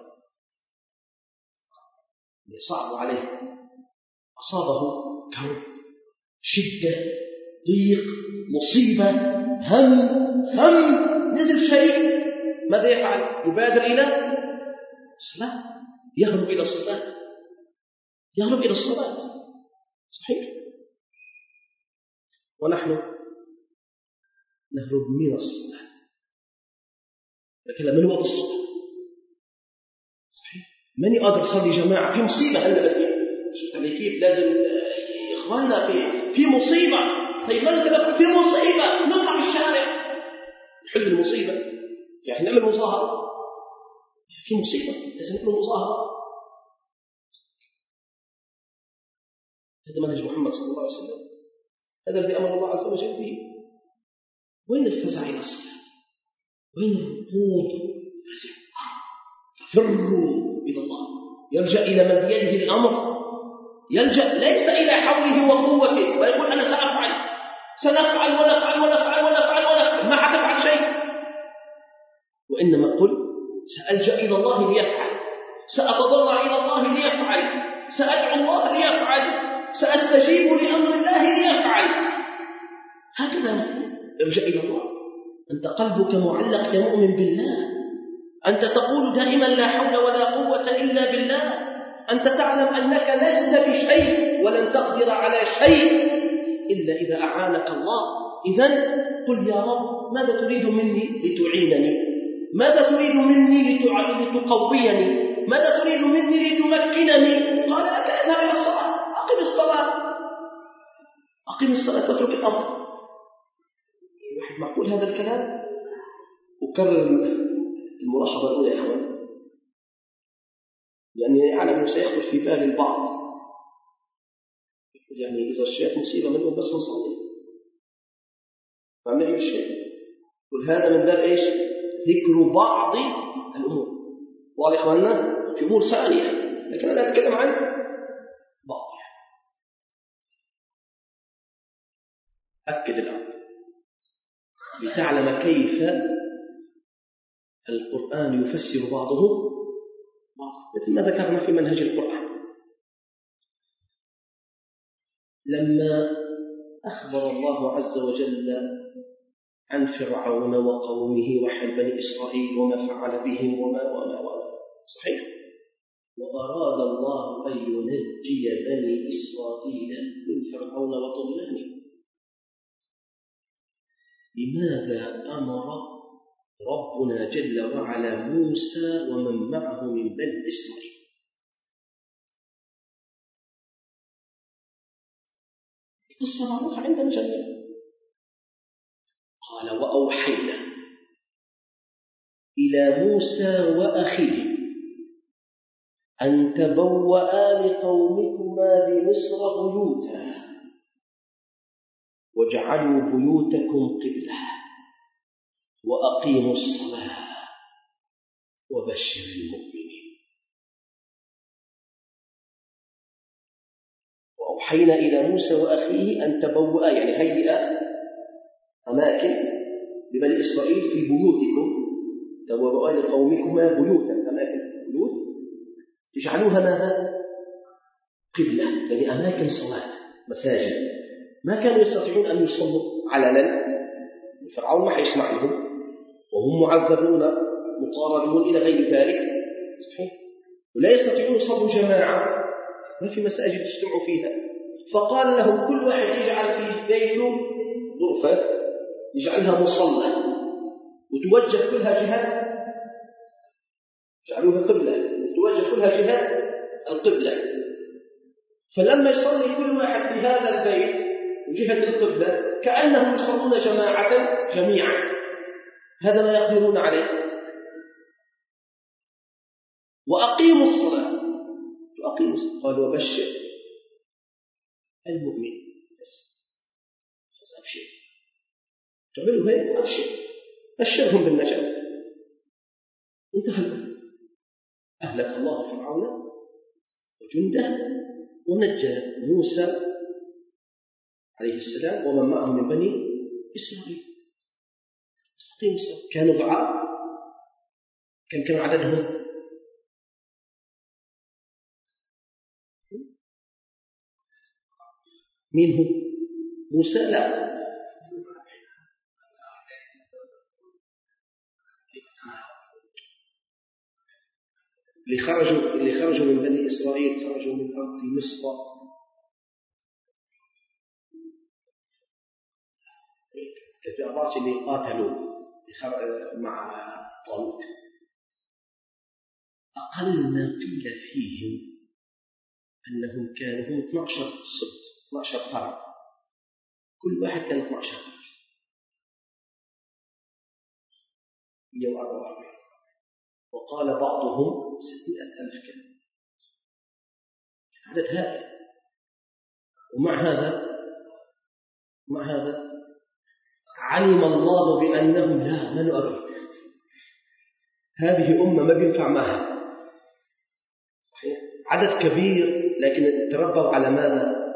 صعب عليه، أصابه كرب، شدة، ضيق، مصيبة، هم هم نزل شيء، ماذا يفعل؟ يبادر إلى الصلاة، يهرب إلى الصلاة، يهرب إلى الصلاة. صحيح. ونحن نهرب من الصلاة. لكن من وقت الصبح صحيح من يقدر يصلي جماعة في مصيبة هلا بدي شوف علي كيف لازم إخواننا في في مصيبة. طيب ماذا في مصيبة نطلع الشارع نحل المصيبة يعني نعمل مظاهرة في مصيبة لازم نعمل مظاهرة. هذا منهج محمد صلى الله عليه وسلم هذا الذي أمر الله عز وجل به. وين الفزع إلى الصلاة وين الركود ففروا إلى الله يلجأ إلى من بيده الأمر يلجأ ليس إلى حوله وقوته ويقول أنا سأفعل سنفعل ونفعل ونفعل ونفعل ونفعل ما حتفعل شيء وإنما قل سألجأ إلى الله ليفعل سأتضرع إلى الله ليفعل سأدعو الله ليفعل سأستجيب لأمر الله ليفعل. هكذا ارجع إلى الله. أنت قلبك معلق يا مؤمن بالله. أنت تقول دائما لا حول ولا قوة إلا بالله. أنت تعلم أنك لست بشيء ولن تقدر على شيء إلا إذا أعانك الله. إذن قل يا رب ماذا تريد مني لتعينني ماذا تريد مني لتقويني ماذا تريد مني لتمكنني. قال لك اذهب إلى الصلاة أقم الصلاة أقم الصلاة واترك الأمر. الواحد معقول هذا الكلام. أكرر الملاحظة الأولى يا إخوان يعني أعلم أنه سيخطر في بال البعض يعني إذا الشيء مصيبة منهم بس نصلي ما بنعمل شيء. وهذا من باب إيش ذكر بعض الأمور. واضح إخواننا في أمور ثانية لكن أنا أتكلم عن بعضها. أكد الأمر لتعلم كيف القرآن يفسر بعضه بعض مثل ما ذكرنا في منهج القرآن. لما أخبر الله عز وجل عن فرعون وقومه وحل بني إسرائيل وما فعل بهم وما وما وما صحيح وأراد الله أن ينجي بني إسرائيل من فرعون وطغيانه. لماذا أمر ربنا جل وعلا موسى ومن معه من بني إسرائيل؟ قصة معروفة عندنا جميعا. قال وأوحينا إلى موسى وأخيه أن تبوأ لقومكما بمصر بيوتا واجعلوا بيوتكم قبلة وأقيموا الصلاة وبشر المؤمنين. وأوحينا إلى موسى وأخيه أن تبوأ يعني هيئ أماكن لبني إسرائيل في بيوتكم تبوأ لقومكما بيوتا أماكن في البيوت يجعلوها ماذا؟ قبلة يعني أماكن صلاة مساجد. ما كانوا يستطيعون أن يصلوا علنا فرعون ما حيسمع لهم وهم معذبون مطاردون إلى غير ذلك صحيح ولا يستطيعون يصلوا جماعة ما في مساجد يجتمعوا فيها. فقال لهم كل واحد يجعل في بيته غرفة يجعلها مصلى وتوجه كلها جهات جعلوها قبلة وتوجه كلها جهات القبلة. فلما يصلي كل واحد في هذا البيت وجهة القبلة كأنهم يصلون جماعة جميعا. هذا ما يقدرون عليه. وأقيموا الصلاة وأقيموا الصلاة قال وبشر المؤمن بس أبشر تعملوا هيك أبشر بشرهم بالنجاة. انتهى الأمر. أهلك الله فرعون وجنده ونجى موسى عليه السلام ومن معه من بني إسرائيل. أقيموا الصلاة. كانوا ضعاف كم كان عددهم؟ مين هو؟ موسى؟ لا اللي خرجوا اللي خرجوا من بني إسرائيل خرجوا من أرض مصر كتابات اللي قاتلوا اللي مع طالوت، أقل ما قيل فيهم أنهم كانوا هم اثنا عشر سبط، اثنا عشر فرع، كل واحد كان اثنا عشر ألف، مئة وأربعة وأربعين، وقال بعضهم ستمائة ألف كان، عدد هائل. ومع هذا مع هذا علم الله بأنهم لا ما نؤمن، هذه أمة ما بينفع معها، صحيح عدد كبير لكن تربوا على ماذا؟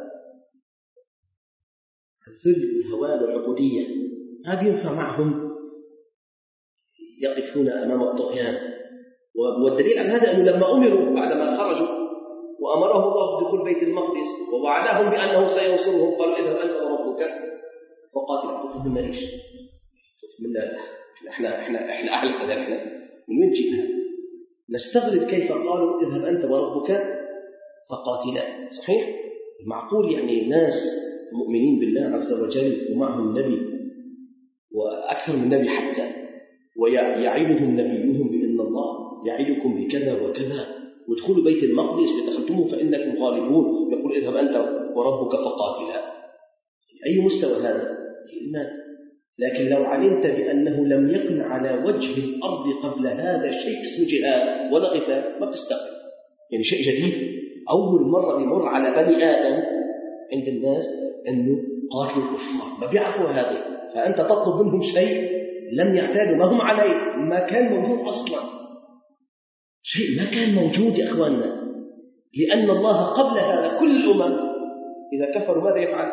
الذل والهوان والعبودية، ما بينفع معهم يقفون أمام الطغيان. والدليل على هذا أنه لما أمروا بعدما خرجوا وأمرهم الله بدخول بيت المقدس ووعدهم بأنه سينصرهم، قالوا اذهب أنت وربك فقاتل. تطلب منا إيش؟ منا إحنا إحنا إحنا أعلى كذا، إحنا من وين جئنا؟ نستغرب كيف قالوا اذهب أنت وربك فقاتلا. صحيح؟ معقول يعني ناس مؤمنين بالله عز وجل ومعهم نبي وأكثر من نبي حتى، ويعيدهم نبيهم بأن الله يعيدكم بكذا وكذا وادخلوا بيت المقدس فدخلتموه فإنكم غالبون، يقول اذهب أنت وربك فقاتلا. أي مستوى هذا الإيمان؟ لكن لو علمت بأنه لم يكن على وجه الأرض قبل هذا شيء اسمه جهاد ولا قتال ما بتستغرب، يعني شيء جديد أول مرة يمر على بني آدم عند الناس أنه قاتلوا الكفار، ما بيعرفوا هذا، فأنت تطلب منهم شيء لم يعتادوا ما هم عليه، ما كان موجود أصلا، شيء ما كان موجود يا أخواننا. لأن الله قبل هذا كل الأمم إذا كفروا ماذا يفعل؟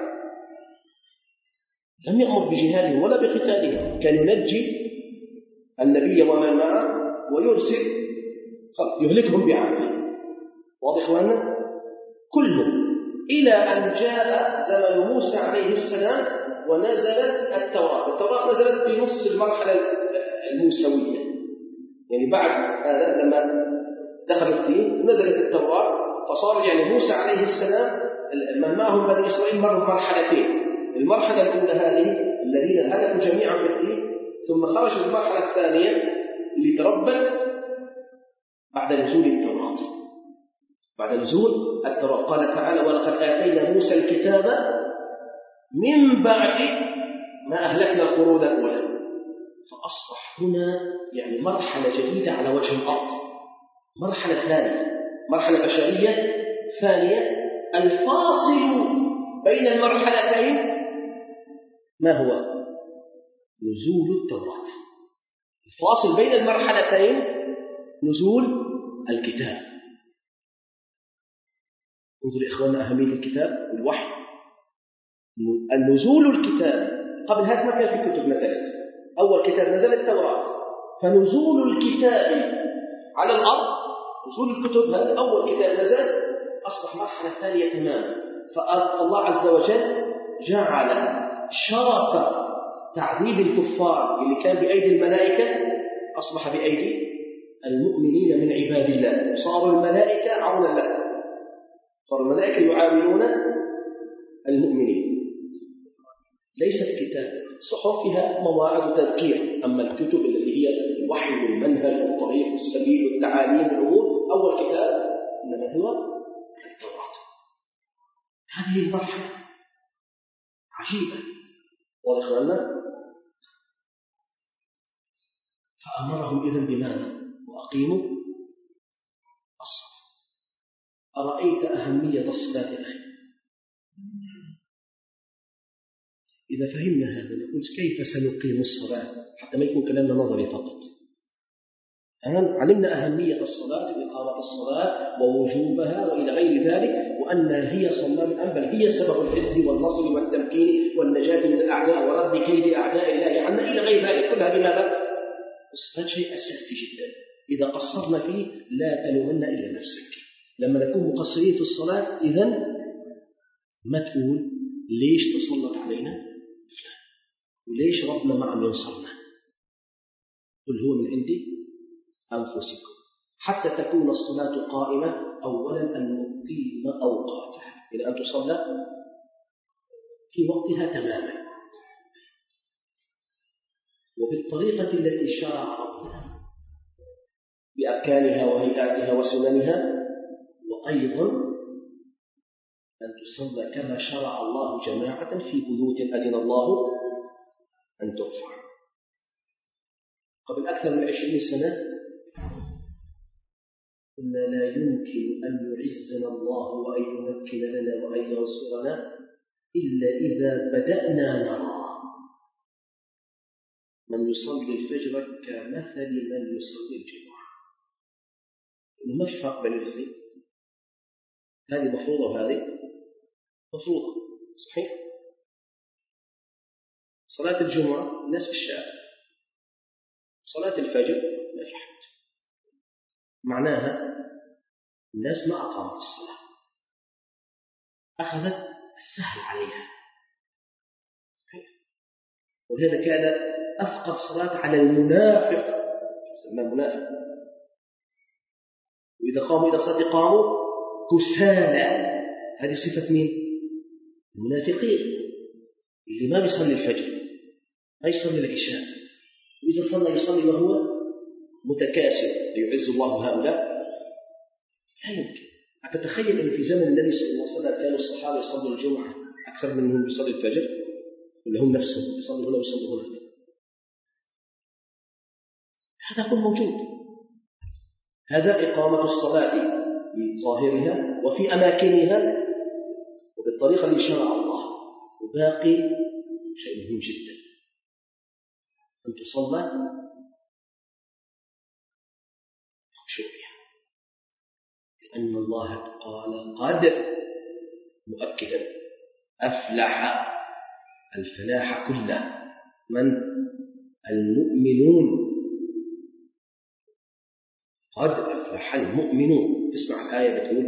لم يأمر بجهادهم ولا بقتالهم، كان ينجي النبي ومن معه ويرسل يهلكهم بعامه. واضح أخواننا؟ كلهم إلى أن جاء زمن موسى عليه السلام ونزلت التوراة. التوراة نزلت في نصف المرحلة الموسوية، يعني بعد هذا لما دخل الدين نزلت التوراة، فصار يعني موسى عليه السلام من معهم بني إسرائيل مروا مرحلتين. المرحلة الأولى هذه الذين هلكوا جميعا في الدين، ثم خرجوا المرحلة الثانية اللي تربت بعد نزول التوراة. بعد نزول التوراة قال تعالى ولقد آتينا موسى الكتاب من بعد ما أهلكنا القرون الأولى. فأصبح هنا يعني مرحلة جديدة على وجه الأرض، مرحلة ثانية، مرحلة بشرية ثانية. الفاصل بين المرحلتين ما هو؟ نزول التوراة. الفاصل بين المرحلتين نزول الكتاب. انظر يا إخواننا أهمية الكتاب والوحي. النزول الكتاب قبل هذا ما كان في كتب نزلت، أول كتاب نزل التوراة، فنزول الكتاب على الأرض، نزول الكتب هذا أول كتاب نزل، أصبح مرحلة ثانية تماما. فالله عز وجل جعل شرف تعذيب الكفار اللي كان بأيدي الملائكة أصبح بأيدي المؤمنين من عباد الله، صاروا الملائكة عونا لهم، صاروا الملائكة يعاملون المؤمنين. ليست كتاب صحف فيها مواعظ وتذكير، أما الكتب التي هي الوحي والمنهج والطريق والسبيل والتعاليم والأمور، أول كتاب إنما هو التوراة. هذه المرحلة عجيبة. وإخواننا فأمرهم إذن بماذا؟ وأقيموا الصلاة. أرأيت أهمية الصلاة يا أخي؟ إذا فهمنا هذا نقول كيف سنقيم الصلاة حتى ما يكون كلامنا نظري فقط. الآن علمنا أهمية الصلاة وإقامة الصلاة ووجوبها وإلى غير ذلك، وأنها هي صمام الأمر، بل هي سبب العز والنصر والتمكين والنجاة من الأعداء ورد كيد أعداء الله عنا إلى غير ذلك كلها. بماذا؟ الصلاة شيء أساسي جدا، إذا قصرنا فيه لا تلومن إلا نفسك. لما نكون مقصرين في الصلاة إذن ما تقول ليش تسلط علينا فلان وليش ربنا ما عم ينصرنا، قل هو من عندي أنفسكم. حتى تكون الصلاة قائمة أولا أن نقيم أوقاتها، إلى أن تصلى في وقتها تماما. وبالطريقة التي شرع ربنا بأركانها وهيئاتها وسننها، وأيضا أن تصلى كما شرع الله جماعة في بيوت أذن الله أن ترفع. قبل أكثر من عشرين سنة قلنا لا يمكن أن يعزنا الله وأن يمكن لنا وأن ينصرنا إلا إذا بدأنا نرى من يصلي الفجر كمثل من يصلي الجمعة. ما في فرق بين الاثنين، هذه مفروضة وهذه مفروضة، صحيح؟ صلاة الجمعة الناس في الشارع، صلاة الفجر ما في حد، معناها الناس ما أقامت الصلاة، أخذت السهل عليها، صحيح؟ ولهذا كان أثقل صلاة على المنافق، يسمى منافق، وإذا قاموا إلى صلاة قاموا كسالى. هذه صفة مين؟ المنافقين اللي ما بيصلي الفجر، ما يصلي العشاء، وإذا صلى يصلي وهو متكاسل. يعز الله هؤلاء؟ لا يمكن. أتتخيل أن في زمن النبي صلى الله عليه وسلم كانوا الصحابة يصلوا الجمعة أكثر منهم يصلي الفجر، ولا هم نفسهم يصلوا هنا ويصلوا هنا؟ هذا كله موجود. هذا إقامة الصلاة بظاهرها وفي أماكنها وبالطريقة اللي شرع الله. وباقي شيء مهم جدا، أن تصلى بخشوعها، لأن الله قال قد مؤكدا أفلح الفلاح كله من المؤمنون. قد أفلح المؤمنون. تسمع الآية بتقول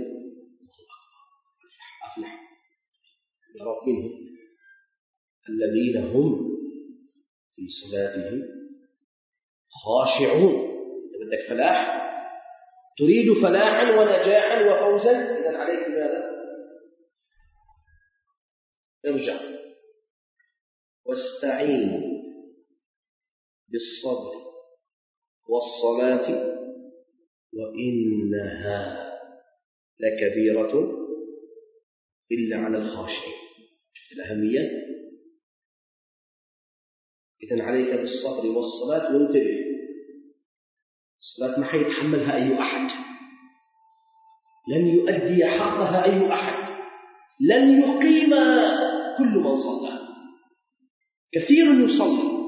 أفلح أفلح يا رب منهم الذين هم في صلاتهم خاشعون. أنت بدك فلاح، تريد فلاحا ونجاحا وفوزا، إذن عليك ماذا؟ ارجع واستعين بالصبر والصلاة وإنها لكبيرة إلا على الخاشعين. شفت الأهمية؟ إذن عليك بالصبر والصلاة. وانتبه، الصلاة ما حيتحملها أي أحد، لن يؤدي حقها أي أحد، لن يقيم كل من صلى. كثير يصلي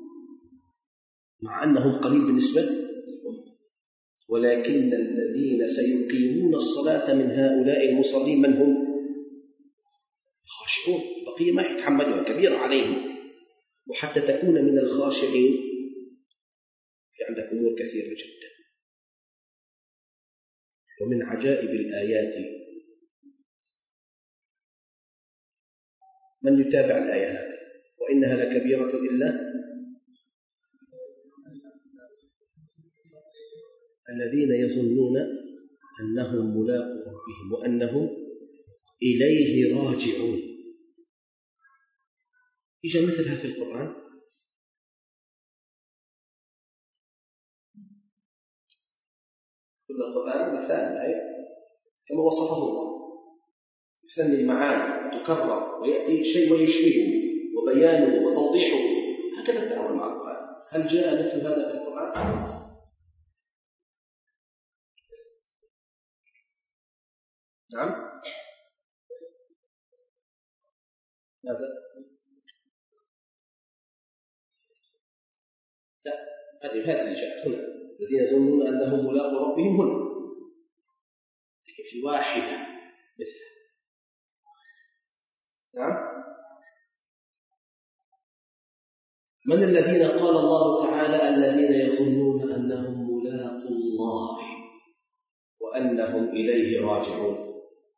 مع أنهم قليل بالنسبة لهم، ولكن الذين سيقيمون الصلاة من هؤلاء المصلين من هم؟ خاشعون. بقية ما يتحملها، كبير عليهم. وحتى تكون من الخاشعين في عندك أمور كثيرة جدا. ومن عجائب الآيات من يتابع الآية هذه وإنها لكبيرة إلا الذين يظنون أنهم ملاقو ربهم وأنهم إليه راجعون. إجا مثلها في القرآن. كل القرآن مثال الآية كما وصفه الله، يسمي معاني تكرر ويأتي شيء ويشبهه وبيانه وتوضيحه. هكذا التعامل مع القرآن. هل جاء مثل هذا في القرآن؟ نعم. ماذا؟ لا، هذه هذه اللي جاءت هنا، الذين يظنون أنهم ملاقو ربهم هنا، لكن في واحدة مثل. نعم. من الذين قال الله تعالى الذين يظنون أنهم ملاقو الله وأنهم إليه راجعون؟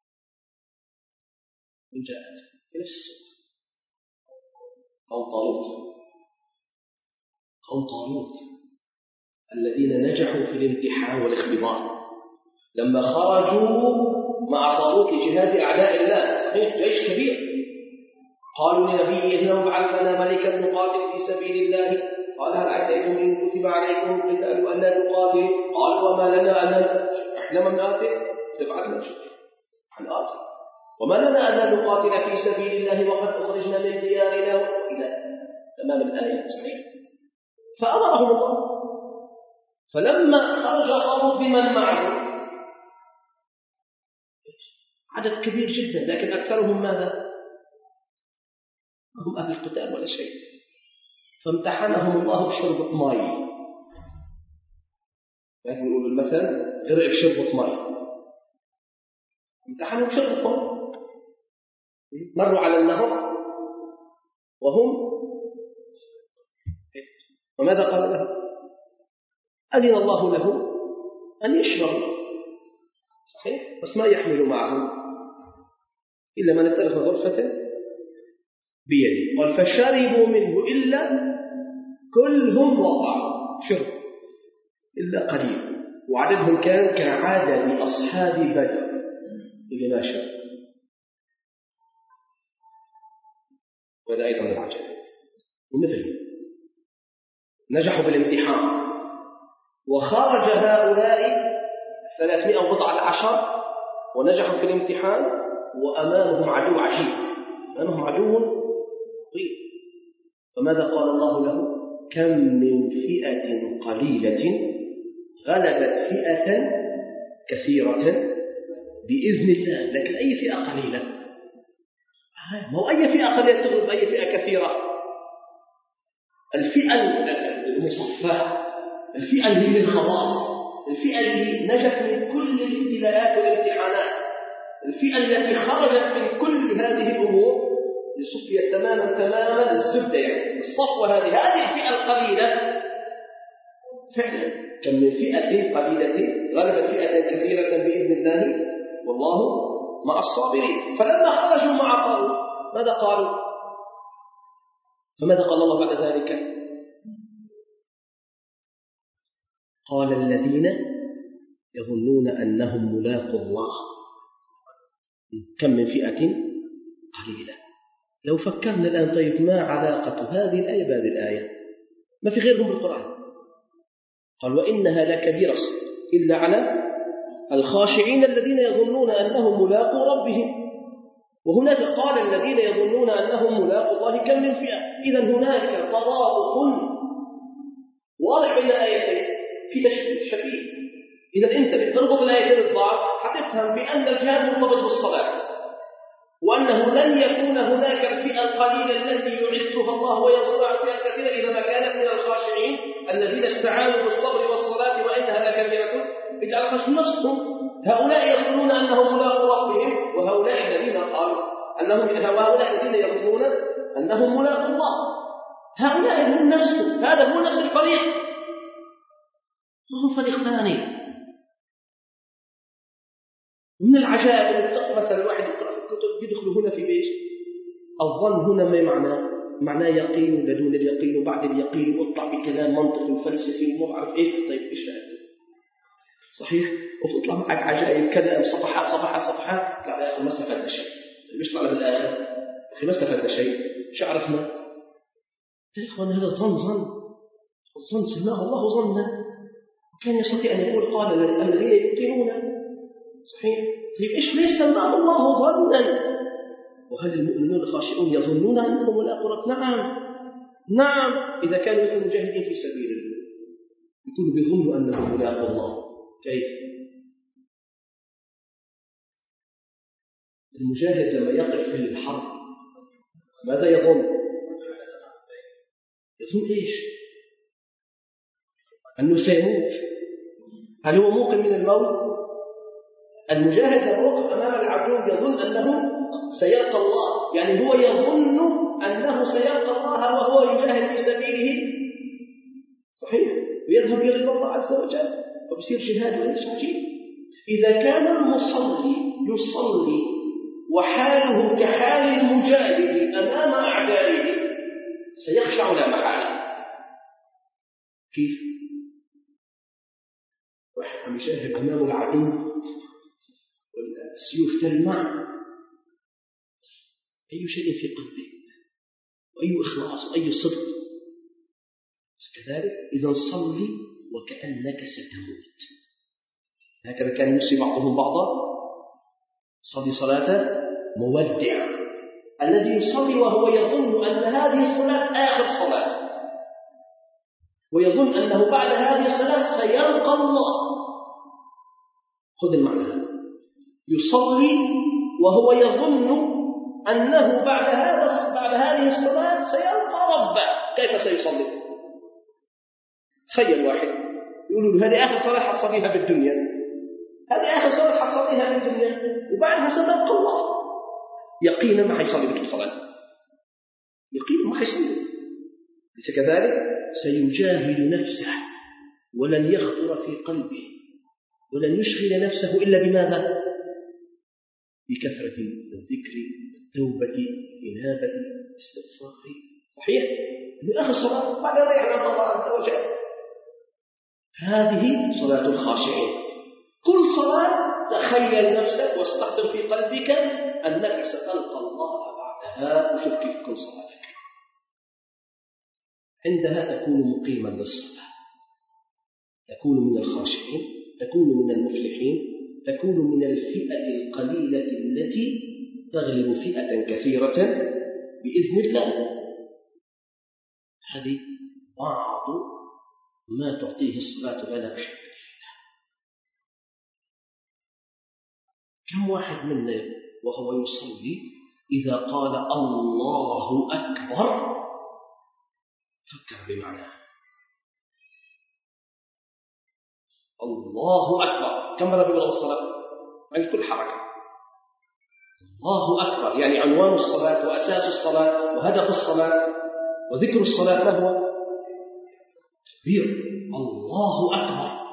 من جاءت في نفس السورة. قوم طالوت قوم طالوت الذين نجحوا في الامتحان والاختبار لما خرجوا مع طالوت لجهاد أعداء الله. صحيح، جيش كبير. قالوا لنبيهم ابعث لنا ملكا نقاتل في سبيل الله قال هل عسيتم إن كتب عليكم القتال ألا تقاتلوا؟ قال وما لنا أن إحنا من نقاتل تبعثنا هنقاتل وما لنا أن نقاتل في سبيل الله وقد أخرجنا من ديارنا إلى تمام الآية صحيح. فأمرهم الله. فلما خرج طالوت بمن معه عدد كبير جدا لكن أكثرهم ماذا؟ هم أهل القتال ولا شيء. فامتحنهم الله بشربة ماء. يقولوا المثل غرق بشربة ماء. امتحنهم بشربة ماء. مروا على النهر وهم وماذا قال له؟ أذن الله له أن يشرب صحيح بس ما يحمل معه إلا من استلف غرفة بيده. قال فشربوا منه إلا كلهم وضعوا شرب إلا قليل وعددهم كان كعادة لأصحاب بدر اللي ما شرب. وهذا أيضا العجب ومثله نجحوا بالامتحان وخرج هؤلاء ثلاثمائة وبضعة عشر ونجحوا في الامتحان وأمامهم عدو عجيب أمامهم عدو طيب. فماذا قال الله له؟ كم من فئة قليلة غلبت فئة كثيرة بإذن الله. لكن أي فئة قليلة؟ ما هو أي فئة قليلة تغلب أي فئة كثيرة؟ الفئة المصفاة الفئة اللي من الخلاص الفئة اللي نجت من كل الابتلاءات والامتحانات الفئة التي خرجت من كل هذه الأمور لصفية تماما تماما الزبدة يعني الصفوة هذه هذه الفئة القليلة فعلا كم من فئة قليلة غلبت فئة كثيرة بإذن الله والله مع الصابرين. فلما خرجوا مع طالوت ماذا قالوا؟ فماذا قال الله بعد ذلك؟ قال الذين يظنون أنهم ملاقوا الله كم من فئة قليلة. لو فكرنا الآن طيب ما علاقة هذه الآية بهذه الآية؟ ما في غيرهم بالقرآن. قال وإنها لكبيرة إلا على الخاشعين الذين يظنون أنهم ملاقوا ربهم. وهناك قال الذين يظنون أنهم ملاقوا الله كم من فئة. إذا هناك ترابط واضح بين الآيتين في تشبيه شبيه. إذا أنت بتربط الآيتين ببعض حتفهم بأن الجهاد مرتبط بالصلاة وأنه لن يكون هناك الفئة القليلة التي يعزها الله وينصر على الفئة الكثيرة إذا ما كانت من الخاشعين الذين استعانوا بالصبر والصلاة وإنها لكبيرة اجعل خشم نفسهم. هؤلاء يظنون أنهم ملاقوا ربهم وهؤلاء الذين قالوا أنهم وهؤلاء الذين يظنون أنهم ملاقوا الله هؤلاء هم نفسهم. هذا هو نفس الفريق وهم فريق ثاني. من العجائب أن تقرأ مثلا الواحد يقرأ في الكتب يدخل هنا في بيش الظن هنا ما معناه معناه يقين ولا دون اليقين وبعد اليقين واطلع بكلام منطقي وفلسفي وما بعرف ايه. طيب ايش هذا صحيح وتطلع معك عجائب كلام صفحات صفحات صفحات لا يا اخي ما استفدنا شيء. ايش طلع بالاخر يا اخي ما استفدنا شيء. شو عرفنا يا اخوان؟ هذا ظن ظن الظن سماه الله ظنا وكان يستطيع ان يقول قال الذين يوقنون صحيح. طيب ايش ليش سماه الله ظنا؟ وهل المؤمنون الخاشعون يظنون انهم ملاقوا رب؟ نعم نعم. اذا كانوا مثل المجاهدين في سبيل الله يكونوا بيظنوا انهم ملاقوا الله. كيف المجاهد لما يقف في الحرب ماذا يظن؟ يظن ايش؟ انه سيموت. هل هو موقن من الموت؟ المجاهد لما يقف امام العدو يظن انه سيلقى الله يعني هو يظن انه سيلقى الله وهو يجاهد في سبيله صحيح ويذهب الى الله عز وجل وبصير جهاد وليس عجيب. إذا كان المصلي يصلي وحاله كحال المجاهد أمام أعدائه سيخشع لا محالة. كيف؟ واحد عم يجاهد أمام العدو والسيوف تلمع أي شيء في قلبه وأي إخلاص وأي صدق كذلك إذا صلي وكأنك ستموت. هكذا كان يوصي بعضهم بعضا: صلي صلاة مودع. الذي يصلي وهو يظن أن هذه الصلاة آخر صلاة، ويظن أنه بعد هذه الصلاة سيلقى الله. خذ المعنى هذا: يصلي وهو يظن أنه بعد هذا بعد هذه الصلاة سيلقى ربه. كيف سيصلي؟ تخيل واحد يقول له: هذه آخر صلاة حصليها بالدنيا، هذه آخر صلاة حصليها بالدنيا، وبعدها ستلقى الله. يقينا ما حيصلي بك الصلاة، يقينا ما حيصلي. ليس كذلك؟ سيجاهد نفسه ولن يخطر في قلبه ولن يشغل نفسه إلا بماذا؟ بكثرة الذكر، التوبة، الإنابة، الاستغفار. صحيح؟ من آخر الصلاة بعد أن يريح عن الله عز وجل. هذه صلاة الخاشعين. كل صلاة تخيل نفسك واستحضر في قلبك أنك ستلقى الله بعدها، وشوف كيف تكون صلاتك. عندها تكون مقيما للصلاة، تكون من الخاشعين، تكون من المفلحين، تكون من الفئة القليلة التي تغلب فئة كثيرة بإذن الله. هذه بعض ما تعطيه الصلاة لنا بحبة الله. كم واحد منا وهو يصلي إذا قال الله أكبر فكر بمعناه. الله أكبر كم مرة بيقول الصلاة؟ عند كل حركة الله أكبر، يعني عنوان الصلاة وأساس الصلاة وهدف الصلاة وذكر الصلاة ما هو؟ تكبير. الله أكبر.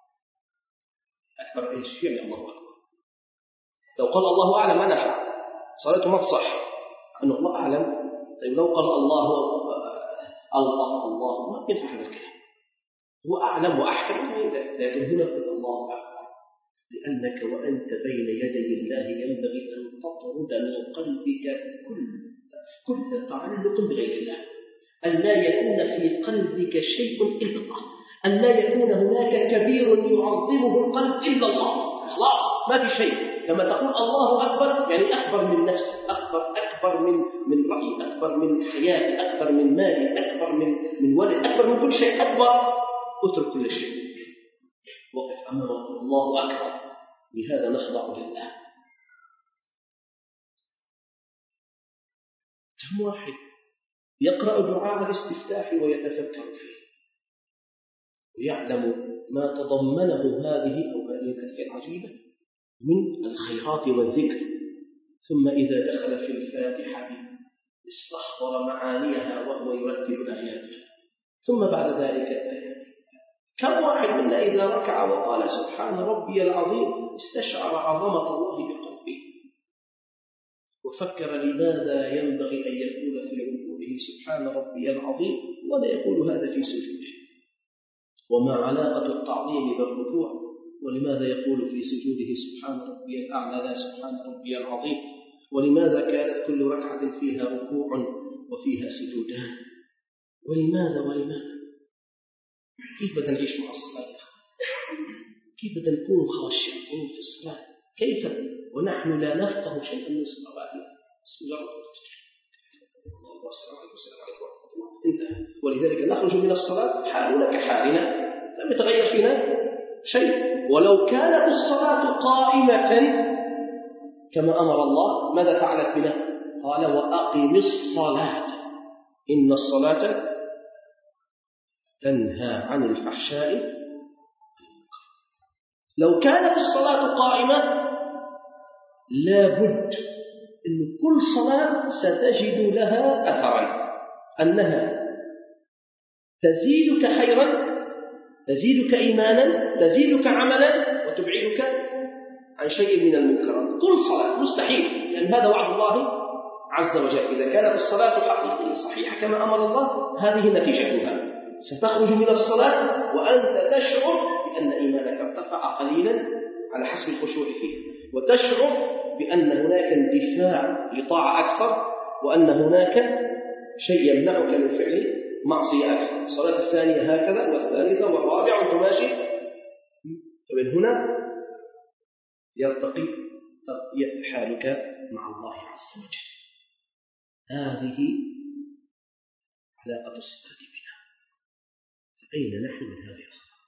أكبر إيش؟ يعني الله أكبر. لو قال الله أعلم ما نفع، صلاته ما تصح. أنه الله أعلم. طيب لو قال الله الله الله ما ينفع هذا الكلام. هو أعلم وأحكم، لكن هنا قل الله أكبر، لأنك وأنت بين يدي الله ينبغي أن تطرد من قلبك كل كل تعلق بغير الله، أن لا يكون في قلبك شيء إلا الله، أن لا يكون هناك كبير يعظمه القلب إلا الله. خلاص ما في شيء. لما تقول الله أكبر يعني أكبر من نفسك، أكبر أكبر من من رأيي، أكبر من حياتي، أكبر من مالي، أكبر من من ولد، أكبر من كل شيء. أكبر. اترك كل شيء، وقف أمام الله أكبر. لهذا نخضع لله. كم واحد يقرأ دعاء الاستفتاح ويتفكر فيه ويعلم ما تضمنه هذه أو هذه الأدعية العجيبة من الخيرات والذكر، ثم إذا دخل في الفاتحة استحضر معانيها وهو يرتب آياتها، ثم بعد ذلك الآيات. كم واحد منا إذا ركع وقال سبحان ربي العظيم استشعر عظمة الله بقلبه وفكر لماذا ينبغي أن يقول في ركوعه سبحان ربي العظيم ولا يقول هذا في سجوده، وما علاقة التعظيم بالركوع، ولماذا يقول في سجوده سبحان ربي الأعلى لا سبحان ربي العظيم، ولماذا كانت كل ركعة فيها ركوع وفيها سجودان، ولماذا ولماذا. كيف بدنا نعيش مع الصلاة؟ كيف بدنا نكون خاشعين في الصلاة؟ كيف ونحن لا نفقه شيئا من الصلوات؟ بسم الله السلام عليكم ورحمة الله انتهى. ولذلك نخرج من الصلاة حالنا كحالنا، لم يتغير فينا شيء. ولو كانت الصلاة قائمة كما أمر الله ماذا فعلت بنا؟ قال وأقم الصلاة إن الصلاة تنهى عن الفحشاء. لو كانت الصلاة قائمة لابد أن كل صلاة ستجد لها أثرا، أنها تزيدك خيرا، تزيدك إيمانا، تزيدك عملا، وتبعدك عن شيء من المنكرات. كل صلاة مستحيل، لأن هذا وعد الله عز وجل. إذا كانت الصلاة حقيقية صحيحة كما أمر الله هذه نتيجتها، ستخرج من الصلاة وأنت تشعر بأن إيمانك ارتفع قليلا على حسب الخشوع فيه، وتشعر بأن هناك اندفاع لطاعة أكثر، وأن هناك شيء يمنعك من فعل معصية أكثر، الصلاة الثانية هكذا والثالثة والرابعة وأنت ماشي. فمن هنا يرتقي حالك مع الله عز وجل. هذه علاقة الصلاة بنا. فأين نحن من هذه الصلاة؟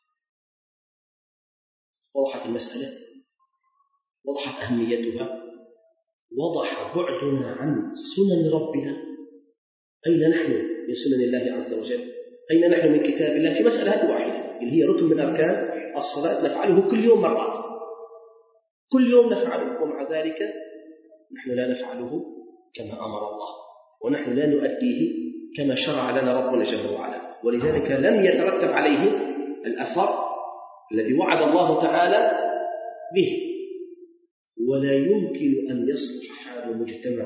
وضحت المسألة، وضحت أهميتها، وضح بعدنا عن سنن ربنا. أين نحن من سنن الله عز وجل؟ أين نحن من كتاب الله؟ في مسألة واحدة اللي هي ركن من أركان الصلاة نفعله كل يوم مرات، كل يوم نفعله، ومع ذلك نحن لا نفعله كما أمر الله، ونحن لا نؤديه كما شرع لنا ربنا جل وعلا. ولذلك لم يترتب عليه الأثر الذي وعد الله تعالى به. ولا يمكن أن يصلح حال مجتمع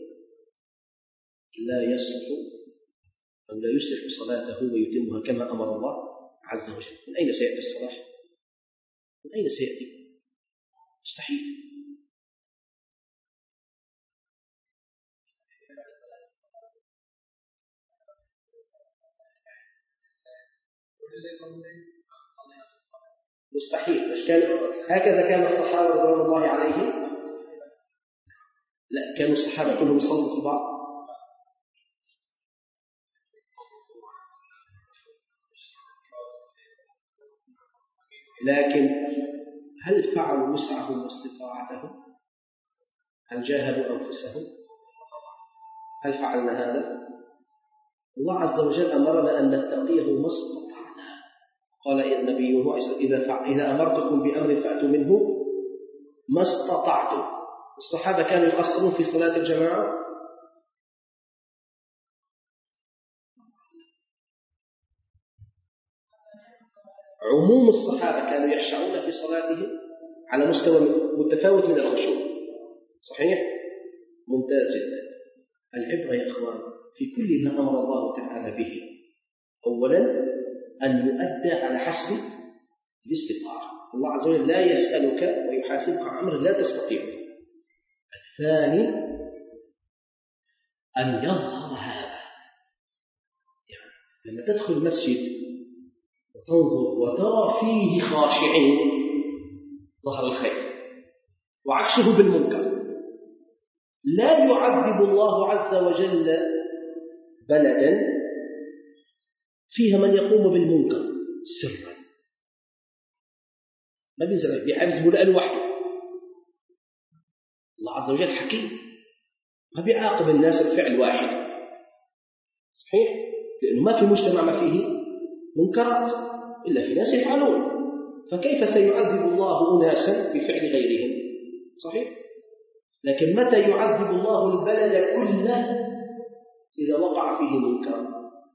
لا يصلح أو لا يصلح صلاته ويتمها كما أمر الله عز وجل. من أين سيأتي الصلاح؟ من أين سيأتي؟ مستحيل. مستحيل. هكذا كان الصحابة رضوان الله عليهم. لا، كانوا الصحابة كلهم يصلوا في بعض. لكن هل فعلوا وسعهم واستطاعتهم؟ هل جاهدوا أنفسهم؟ هل فعلنا هذا؟ الله عز وجل أمرنا أن نتقيه ما استطعنا. قال النبي إذا إذا أمرتكم بأمر فأتوا منه ما استطعتم. الصحابة كانوا يقصرون في صلاة الجماعة. عموم الصحابة كانوا يخشعون في صلاتهم على مستوى متفاوت من الخشوع. صحيح؟ ممتاز جدا. العبرة يا إخوان في كل ما أمر الله تعالى به. أولا أن يؤدى على حسب الاستطاعة. الله عز وجل لا يسألك ويحاسبك عن أمر لا تستطيعه. الثاني أن يظهر هذا. يعني لما تدخل مسجد وتنظر وترى فيه خاشعين ظهر الخير، وعكسه بالمنكر. لا يعذب الله عز وجل بلدا فيها من يقوم بالمنكر سرا، ما بيزرع بيعذبه لأنه وحده. الله عز وجل حكيم، ما بيعاقب الناس بفعل واحد. صحيح؟ لأنه ما في مجتمع ما فيه منكرات إلا في ناس يفعلون، فكيف سيعذب الله أناسا بفعل غيرهم؟ صحيح؟ لكن متى يعذب الله البلد كله؟ إذا وقع فيه منكر.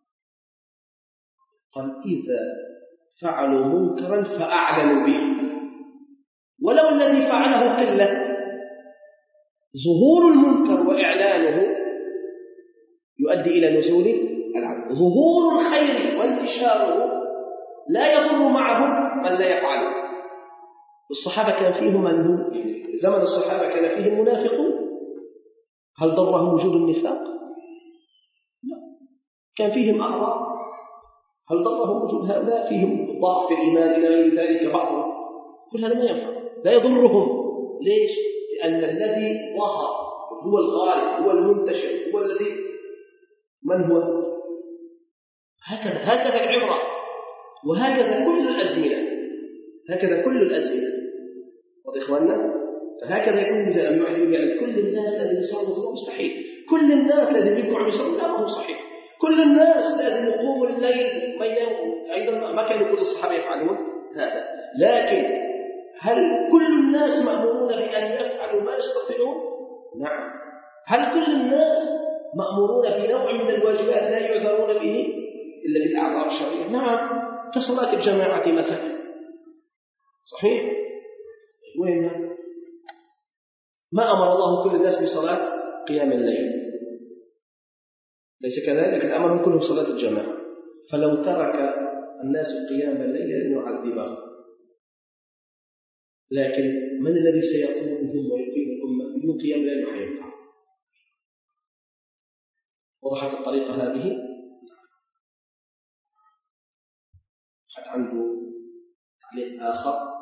قال إذا فعلوا منكرا فأعلنوا به، ولو الذي فعله قلة. ظهور المنكر وإعلانه يؤدي إلى نزول العذاب. ظهور الخير وانتشاره لا يضر معه من لا يفعله. الصحابة كان فيهم من هو زمن الصحابة كان فيهم منافقون، هل ضرهم وجود النفاق؟ لا. كان فيهم أعراض، هل ضرهم وجود هذا؟ فيهم ضعف في الإيمان إلى غير ذلك بعضهم، كل هذا ما ينفع، لا يضرهم. ليش؟ لأن الذي ظهر هو الغالب، هو المنتشر، هو الذي من هو؟ هكذا هكذا العبرة، وهكذا كل الأزمنة، هكذا كل الأزمنة. وإخواننا فهكذا يكون مثلا أن يعلم يعني كل الناس لازم يصلوا صلاة، مستحيل. كل الناس لازم يبقوا يصلوا، لا، ما هو صحيح. كل الناس لازم يقوموا الليل ما يناموا، أيضا ما كانوا كل الصحابة يفعلون هذا. لكن هل كل الناس مأمورون بأن يفعلوا ما يستطيعون؟ نعم. هل كل الناس مأمورون بنوع من الواجبات لا يعذرون به إلا بالأعذار الشرعية؟ نعم، كصلاة الجماعة مثلا. صحيح؟ وين ما أمر الله كل الناس بصلاة قيام الليل، ليس كذلك، أمرهم كلهم صلاة الجماعة. فلو ترك الناس قيام الليل لن يعذبهم، لكن من الذي سيقوم بهم ويقيم الأمة بدون قيام الليل؟ ما ينفع. وضحت الطريقة هذه؟ حد عنده تعليق آخر؟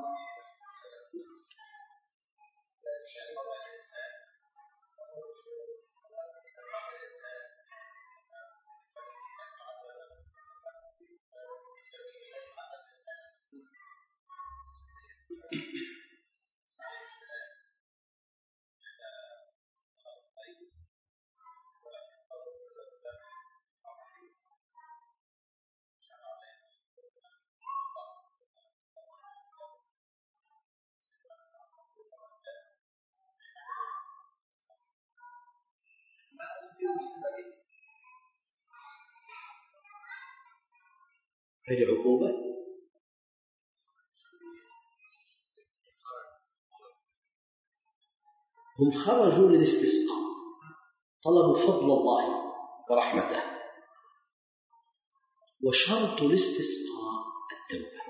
هذه عقوبة. هم خرجوا للاستسقاء، طلبوا فضل الله ورحمته، وشرط الاستسقاء التوبة.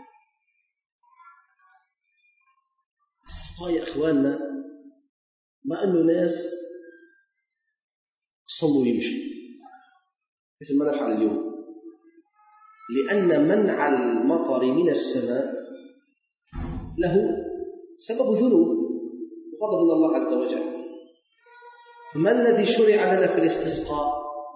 الاستسقاء يا أخواننا ما أنه ناس صلوا يمشوا مثل ما نفعل اليوم، لأن منع المطر من السماء له سبب ذنوب وغضب من الله عز وجل. فما الذي شرع لنا في الاستسقاء؟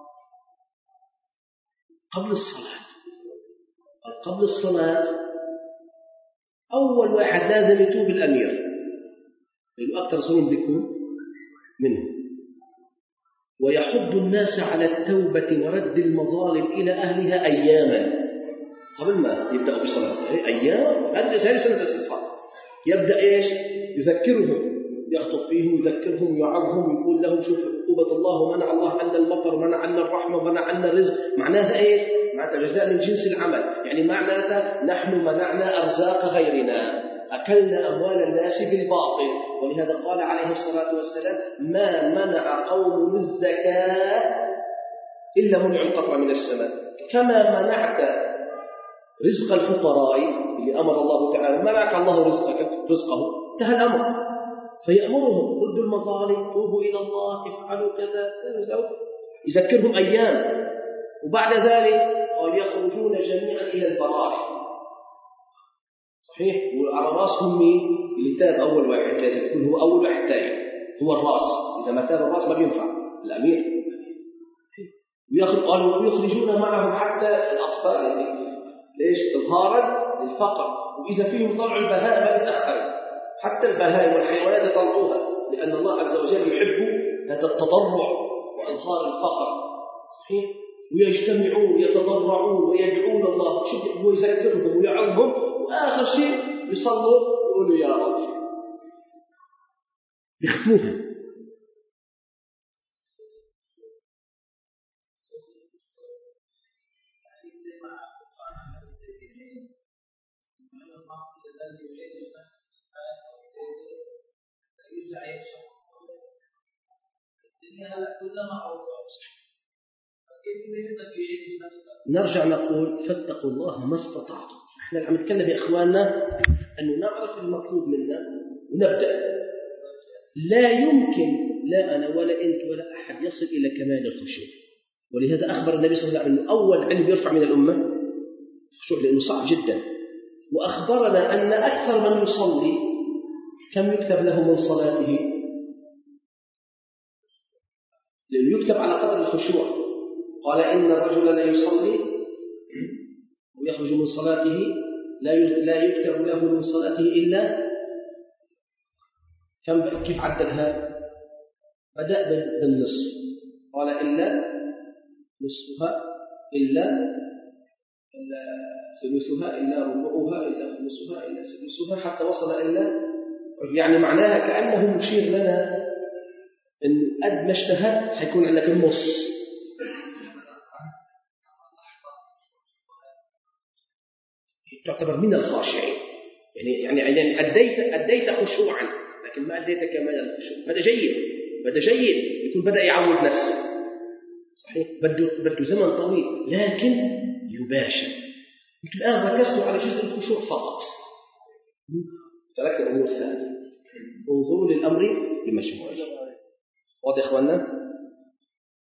قبل الصلاة قبل الصلاة أول واحد لازم يتوب الأمير، لأنه أكثر ظلم بيكون منه، ويحض الناس على التوبة ورد المظالم إلى أهلها أياما قبل ما يبدأوا بصلاة. أيام هذا زي سنة الاستسقاء. يبدأ إيش؟ يذكرهم، يخطب فيهم، يذكرهم، يعظهم، يقول لهم شوف عقوبة الله ومنع الله عنا المطر ومنع عنا الرحمة ومنع عنا الرزق. معناها إيه؟ معناتها جزاء من جنس العمل، يعني معناتها نحن منعنا أرزاق غيرنا، أكلنا أموال الناس بالباطل. ولهذا قال عليه الصلاة والسلام ما منع قوم الزكاة إلا منع القطر من السماء. كما منعت رزق الفقراء اللي أمر الله تعالى، منعك الله رزقك رزقه، انتهى الأمر. فيأمرهم ردوا المظالم، توبوا إلى الله، افعلوا كذا، سووا، يذكرهم أيام. وبعد ذلك قال يخرجون جميعا إلى البراري. صحيح؟ وعلى راسهم مين؟ اللي تاب أول واحد، لازم يكون هو أول واحد تاب، هو الراس. إذا ما تاب الراس ما بينفع الأمير. قالوا ويخرجون معهم حتى الأطفال، يعني ليش؟ إظهارا للفقر. وإذا فيهم طلعوا البهائم ما بيتأخر، حتى البهائم والحيوانات يطلعوها، لأن الله عز وجل يحب هذا التضرع وإظهار الفقر. صحيح؟ ويجتمعون يتضرعون ويدعون الله ويذكرهم ويعظهم، وآخر شيء يصلوا يقولوا يا رب، يختموها. نرجع نقول فاتقوا الله ما استطعتم. احنا عم نتكلم يا اخواننا انه نعرف المطلوب منا ونبدا. لا يمكن لا انا ولا انت ولا احد يصل الى كمال الخشوع. ولهذا اخبر النبي صلى الله عليه وسلم انه اول علم يرفع من الامه الخشوع، لانه صعب جدا. واخبرنا ان اكثر من يصلي كم يكتب له من صلاته، لأنه يكتب على قدر الخشوع. قال إن الرجل لا يصلي ويخرج من صلاته لا يكتب له من صلاته إلا كم؟ كيف عددها؟ بدأ بالنصف، قال إلا نصفها إلا إلا ثلثها إلا ربعها إلا خمسها إلا سدسها، حتى وصل إلا، يعني معناها كأنه مشير لنا إن قد ما اجتهد حيكون عندك النص. تعتبر من الخاشعين، يعني يعني يعني أديت أديت خشوعا لكن ما أديت كمال الخشوع. هذا جيد، هذا جيد، يكون بدأ يعود نفسه. صحيح، بده بده زمن طويل لكن يباشر. أنتم الآن ركزتوا على جزء الخشوع فقط، تركت الأمور الثانية. انظروا للأمر بمجموعه. واضح يا إخواننا؟